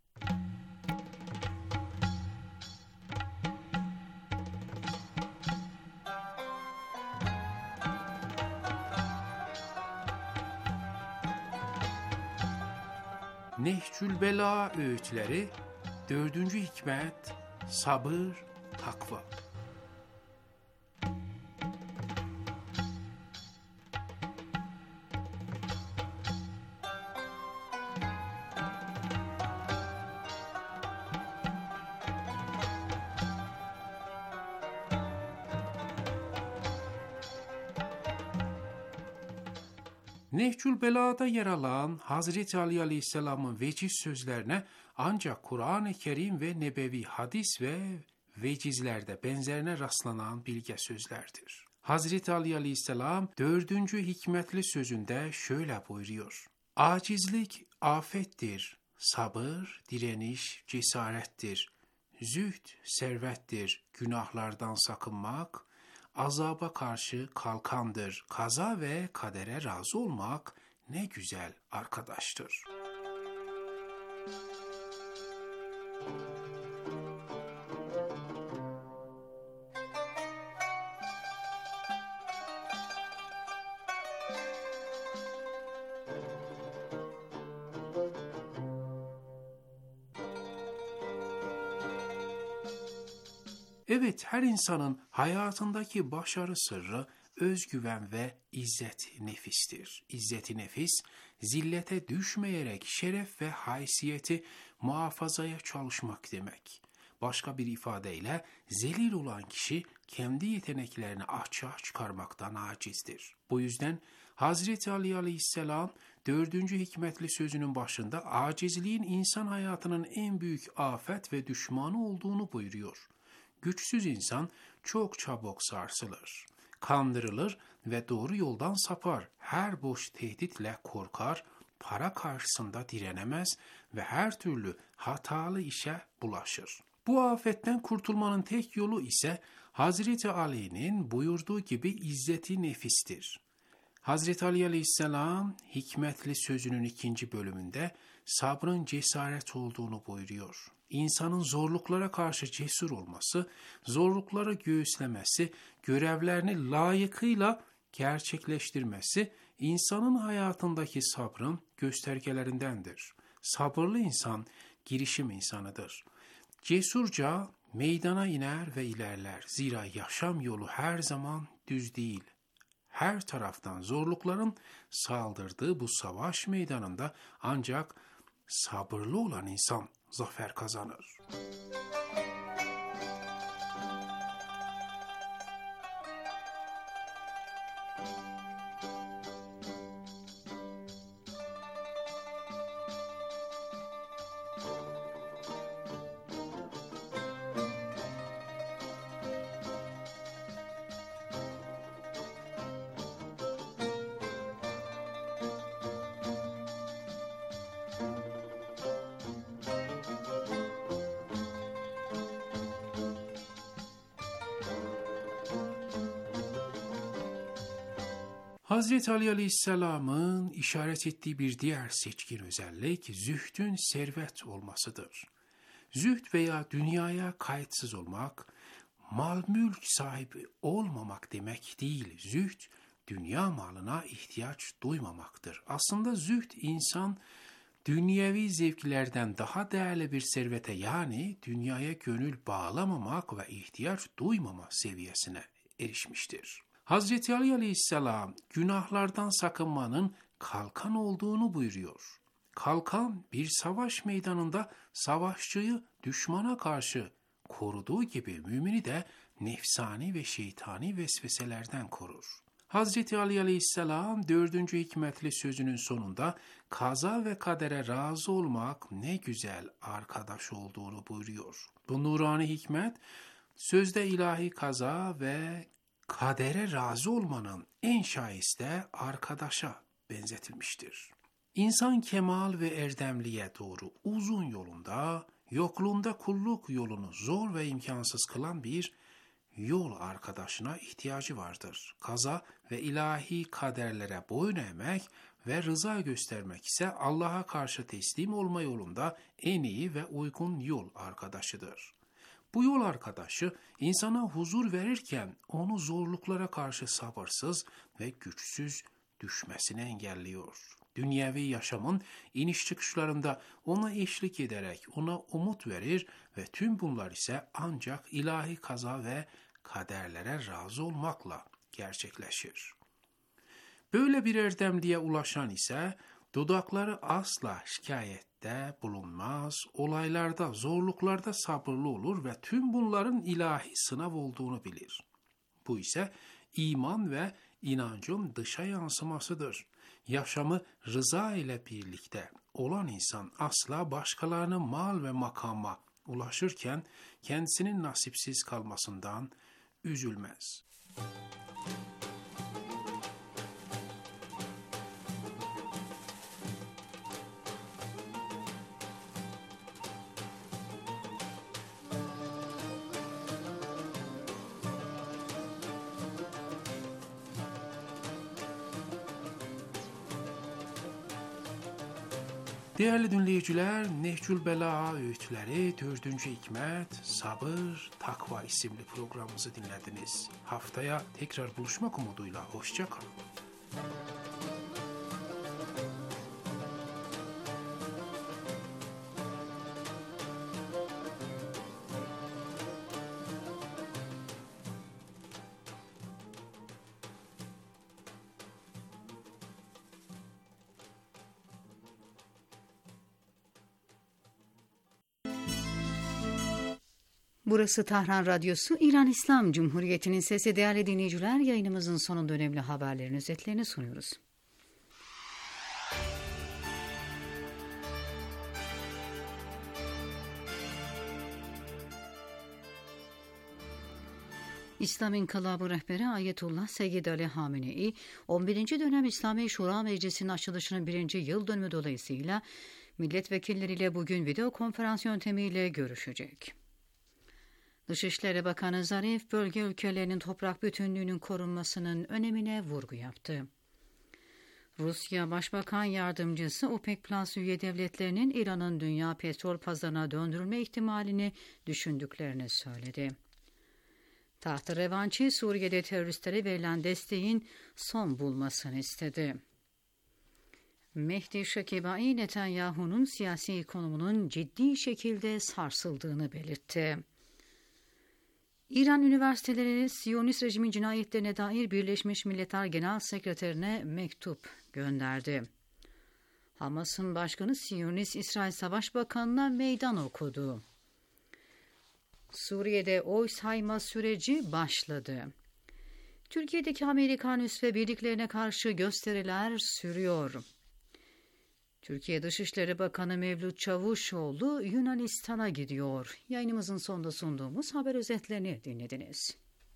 Nehcül Bela öğütleri, dördüncü hikmet, sabır, takva. Nehcül Bela'da yer alan Hazreti Ali Aleyhisselam'ın veciz sözlerine ancak Kur'an-ı Kerim ve Nebevi hadis ve vecizlerde benzerine rastlanan bilge sözlerdir. Hazreti Ali Aleyhisselam dördüncü hikmetli sözünde şöyle buyuruyor: Acizlik afettir, sabır, direniş, cesarettir, zühd, servettir, günahlardan sakınmak, azaba karşı kalkandır. Kaza ve kadere razı olmak ne güzel arkadaştır. Evet, her insanın hayatındaki başarı sırrı özgüven ve izzet nefistir. İzzet-i nefis, zillete düşmeyerek şeref ve haysiyeti muhafazaya çalışmak demek. Başka bir ifadeyle zelil olan kişi kendi yeteneklerini açığa çıkarmaktan acizdir. Bu yüzden Hazreti Ali Aleyhisselam dördüncü hikmetli sözünün başında acizliğin insan hayatının en büyük afet ve düşmanı olduğunu buyuruyor. Güçsüz insan çok çabuk sarsılır, kandırılır ve doğru yoldan sapar. Her boş tehditle korkar, para karşısında direnemez ve her türlü hatalı işe bulaşır. Bu afetten kurtulmanın tek yolu ise Hazreti Ali'nin buyurduğu gibi izzeti nefistir. Hazreti Ali Aleyhisselam hikmetli sözünün ikinci bölümünde sabrın cesaret olduğunu buyuruyor. İnsanın zorluklara karşı cesur olması, zorlukları göğüslemesi, görevlerini layıkıyla gerçekleştirmesi insanın hayatındaki sabrın göstergelerindendir. Sabırlı insan girişim insanıdır. Cesurca meydana iner ve ilerler. Zira yaşam yolu her zaman düz değil. Her taraftan zorlukların saldırdığı bu savaş meydanında ancak sabırlı olan insan zafer kazanır. Hazreti Ali Aleyhisselam'ın işaret ettiği bir diğer seçkin özellik zühdün servet olmasıdır. Zühd veya dünyaya kayıtsız olmak, mal mülk sahibi olmamak demek değil. Zühd, dünya malına ihtiyaç duymamaktır. Aslında zühd insan dünyevi zevklerden daha değerli bir servete yani dünyaya gönül bağlamamak ve ihtiyaç duymama seviyesine erişmiştir. Hazreti Ali Aleyhisselam günahlardan sakınmanın kalkan olduğunu buyuruyor. Kalkan bir savaş meydanında savaşçıyı düşmana karşı koruduğu gibi mümini de nefsani ve şeytani vesveselerden korur. Hazreti Ali Aleyhisselam dördüncü hikmetli sözünün sonunda kaza ve kadere razı olmak ne güzel arkadaş olduğunu buyuruyor. Bu nurani hikmet sözde ilahi kaza ve kadere razı olmanın en şayeste arkadaşa benzetilmiştir. İnsan kemal ve erdemliğe doğru uzun yolunda, yokluğunda kulluk yolunu zor ve imkansız kılan bir yol arkadaşına ihtiyacı vardır. Kaza ve ilahi kaderlere boyun eğmek ve rıza göstermek ise Allah'a karşı teslim olma yolunda en iyi ve uygun yol arkadaşıdır. Bu yol arkadaşı insana huzur verirken onu zorluklara karşı sabırsız ve güçsüz düşmesini engelliyor. Dünyevi yaşamın iniş çıkışlarında ona eşlik ederek ona umut verir ve tüm bunlar ise ancak ilahi kaza ve kaderlere razı olmakla gerçekleşir. Böyle bir erdemliğe ulaşan ise dudakları asla şikayette bulunmaz, olaylarda, zorluklarda sabırlı olur ve tüm bunların ilahi sınav olduğunu bilir. Bu ise iman ve inancın dışa yansımasıdır. Yaşamı rıza ile birlikte olan insan asla başkalarının mal ve makama ulaşırken kendisinin nasipsiz kalmasından üzülmez. Değerli dinleyiciler, Nehcül Belağa öğütleri dördüncü hikmet, sabır, takva isimli programımızı dinlediniz. Haftaya tekrar buluşmak umuduyla hoşça kalın. Burası Tahran Radyosu, İran İslam Cumhuriyeti'nin sesi. Değerli dinleyiciler, yayınımızın sonunda önemli haberlerin özetlerini sunuyoruz. İslam İnkılabı rehberi Ayetullah Seyyid Ali Hamenei, on birinci dönem İslami Şura Meclisi'nin açılışının birinci yıl dönümü dolayısıyla milletvekilleriyle bugün video konferans yöntemiyle görüşecek. Dışişleri Bakanı Zarif, bölge ülkelerinin toprak bütünlüğünün korunmasının önemine vurgu yaptı. Rusya Başbakan Yardımcısı OPEC Plus üye devletlerinin İran'ın dünya petrol pazarına döndürülme ihtimalini düşündüklerini söyledi. Taht-ı Revançi, Suriye'de teröristlere verilen desteğin son bulmasını istedi. Mehdi Şekibai, Netanyahu'nun siyasi konumunun ciddi şekilde sarsıldığını belirtti. İran üniversiteleri, Siyonist rejimin cinayetlerine dair Birleşmiş Milletler Genel Sekreterine mektup gönderdi. Hamas'ın başkanı Siyonist İsrail Savaş Bakanı'na meydan okudu. Suriye'de oy sayma süreci başladı. Türkiye'deki Amerikan üs ve birliklerine karşı gösteriler sürüyor. Türkiye Dışişleri Bakanı Mevlüt Çavuşoğlu Yunanistan'a gidiyor. Yayınımızın sonunda sunduğumuz haber özetlerini dinlediniz.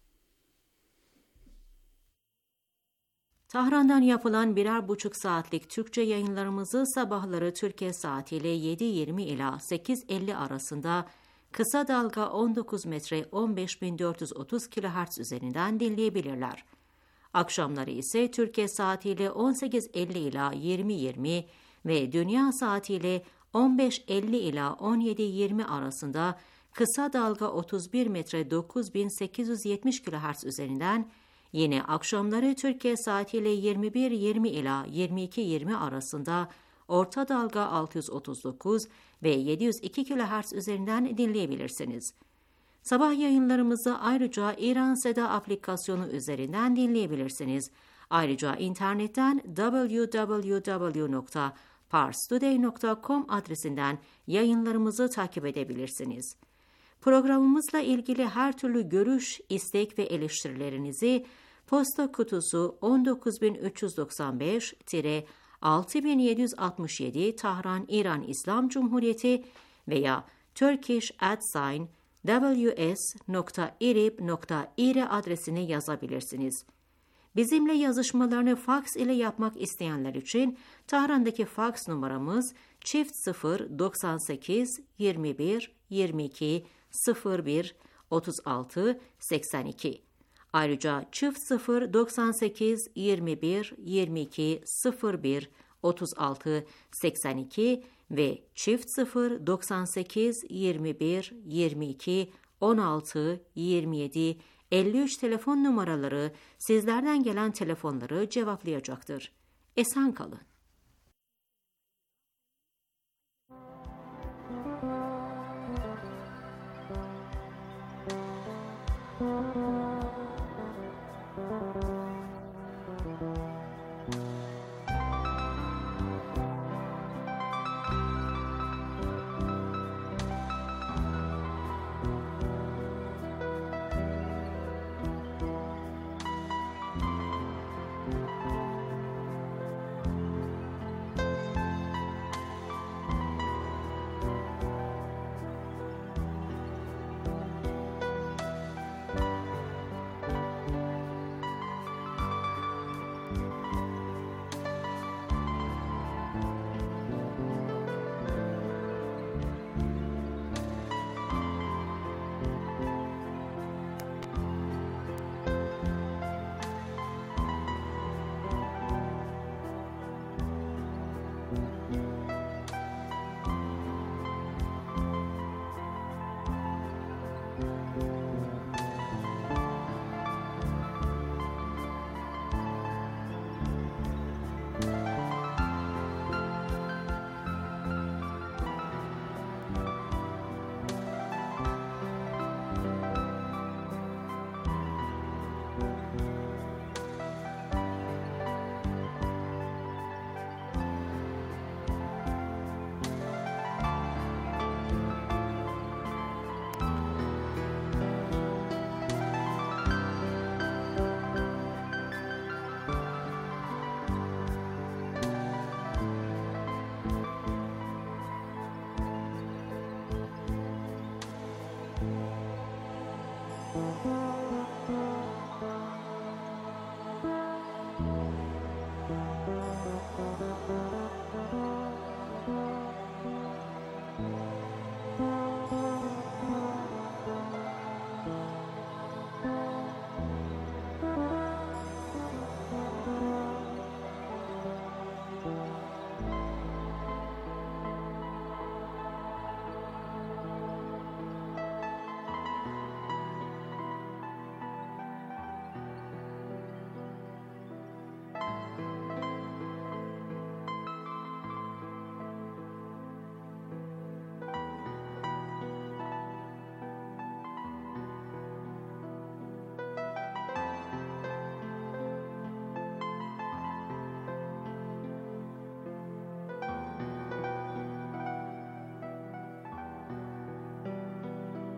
Tahran'dan yapılan birer buçuk saatlik Türkçe yayınlarımızı sabahları Türkiye saatiyle yedi yirmi ila sekiz elli arasında kısa dalga on dokuz metre on beş bin dört yüz otuz kilohertz üzerinden dinleyebilirler. Akşamları ise Türkiye saatiyle on sekiz elli ila yirmi yirmi ve dünya saatiyle on beş elli ila on yedi yirmi arasında kısa dalga otuz bir metre dokuz bin sekiz yüz yetmiş kilohertz üzerinden, yine akşamları Türkiye saatiyle yirmi bir yirmi ila yirmi iki yirmi arasında orta dalga altı yüz otuz dokuz ve yedi yüz iki kilohertz üzerinden dinleyebilirsiniz. Sabah yayınlarımızı ayrıca İran Seda aplikasyonu üzerinden dinleyebilirsiniz. Ayrıca internetten double-u double-u double-u nokta parstoday nokta com adresinden yayınlarımızı takip edebilirsiniz. Programımızla ilgili her türlü görüş, istek ve eleştirilerinizi posta kutusu on dokuz bin üç yüz doksan beş altı bin yedi yüz altmış yedi Tahran İran İslam Cumhuriyeti veya turkish at sign w s nokta irib nokta ir adresine yazabilirsiniz. Bizimle yazışmalarını faks ile yapmak isteyenler için Tahran'daki faks numaramız çift sıfır doksan sekiz yirmi bir yirmi iki sıfır bir otuz altı seksen iki. Ayrıca çift sıfır doksan sekiz yirmi bir yirmi iki sıfır bir otuz altı seksen iki ve çift sıfır doksan sekiz yirmi bir yirmi iki on altı yirmi yedi elli üç telefon numaraları sizlerden gelen telefonları cevaplayacaktır. Esen kalın. Müzik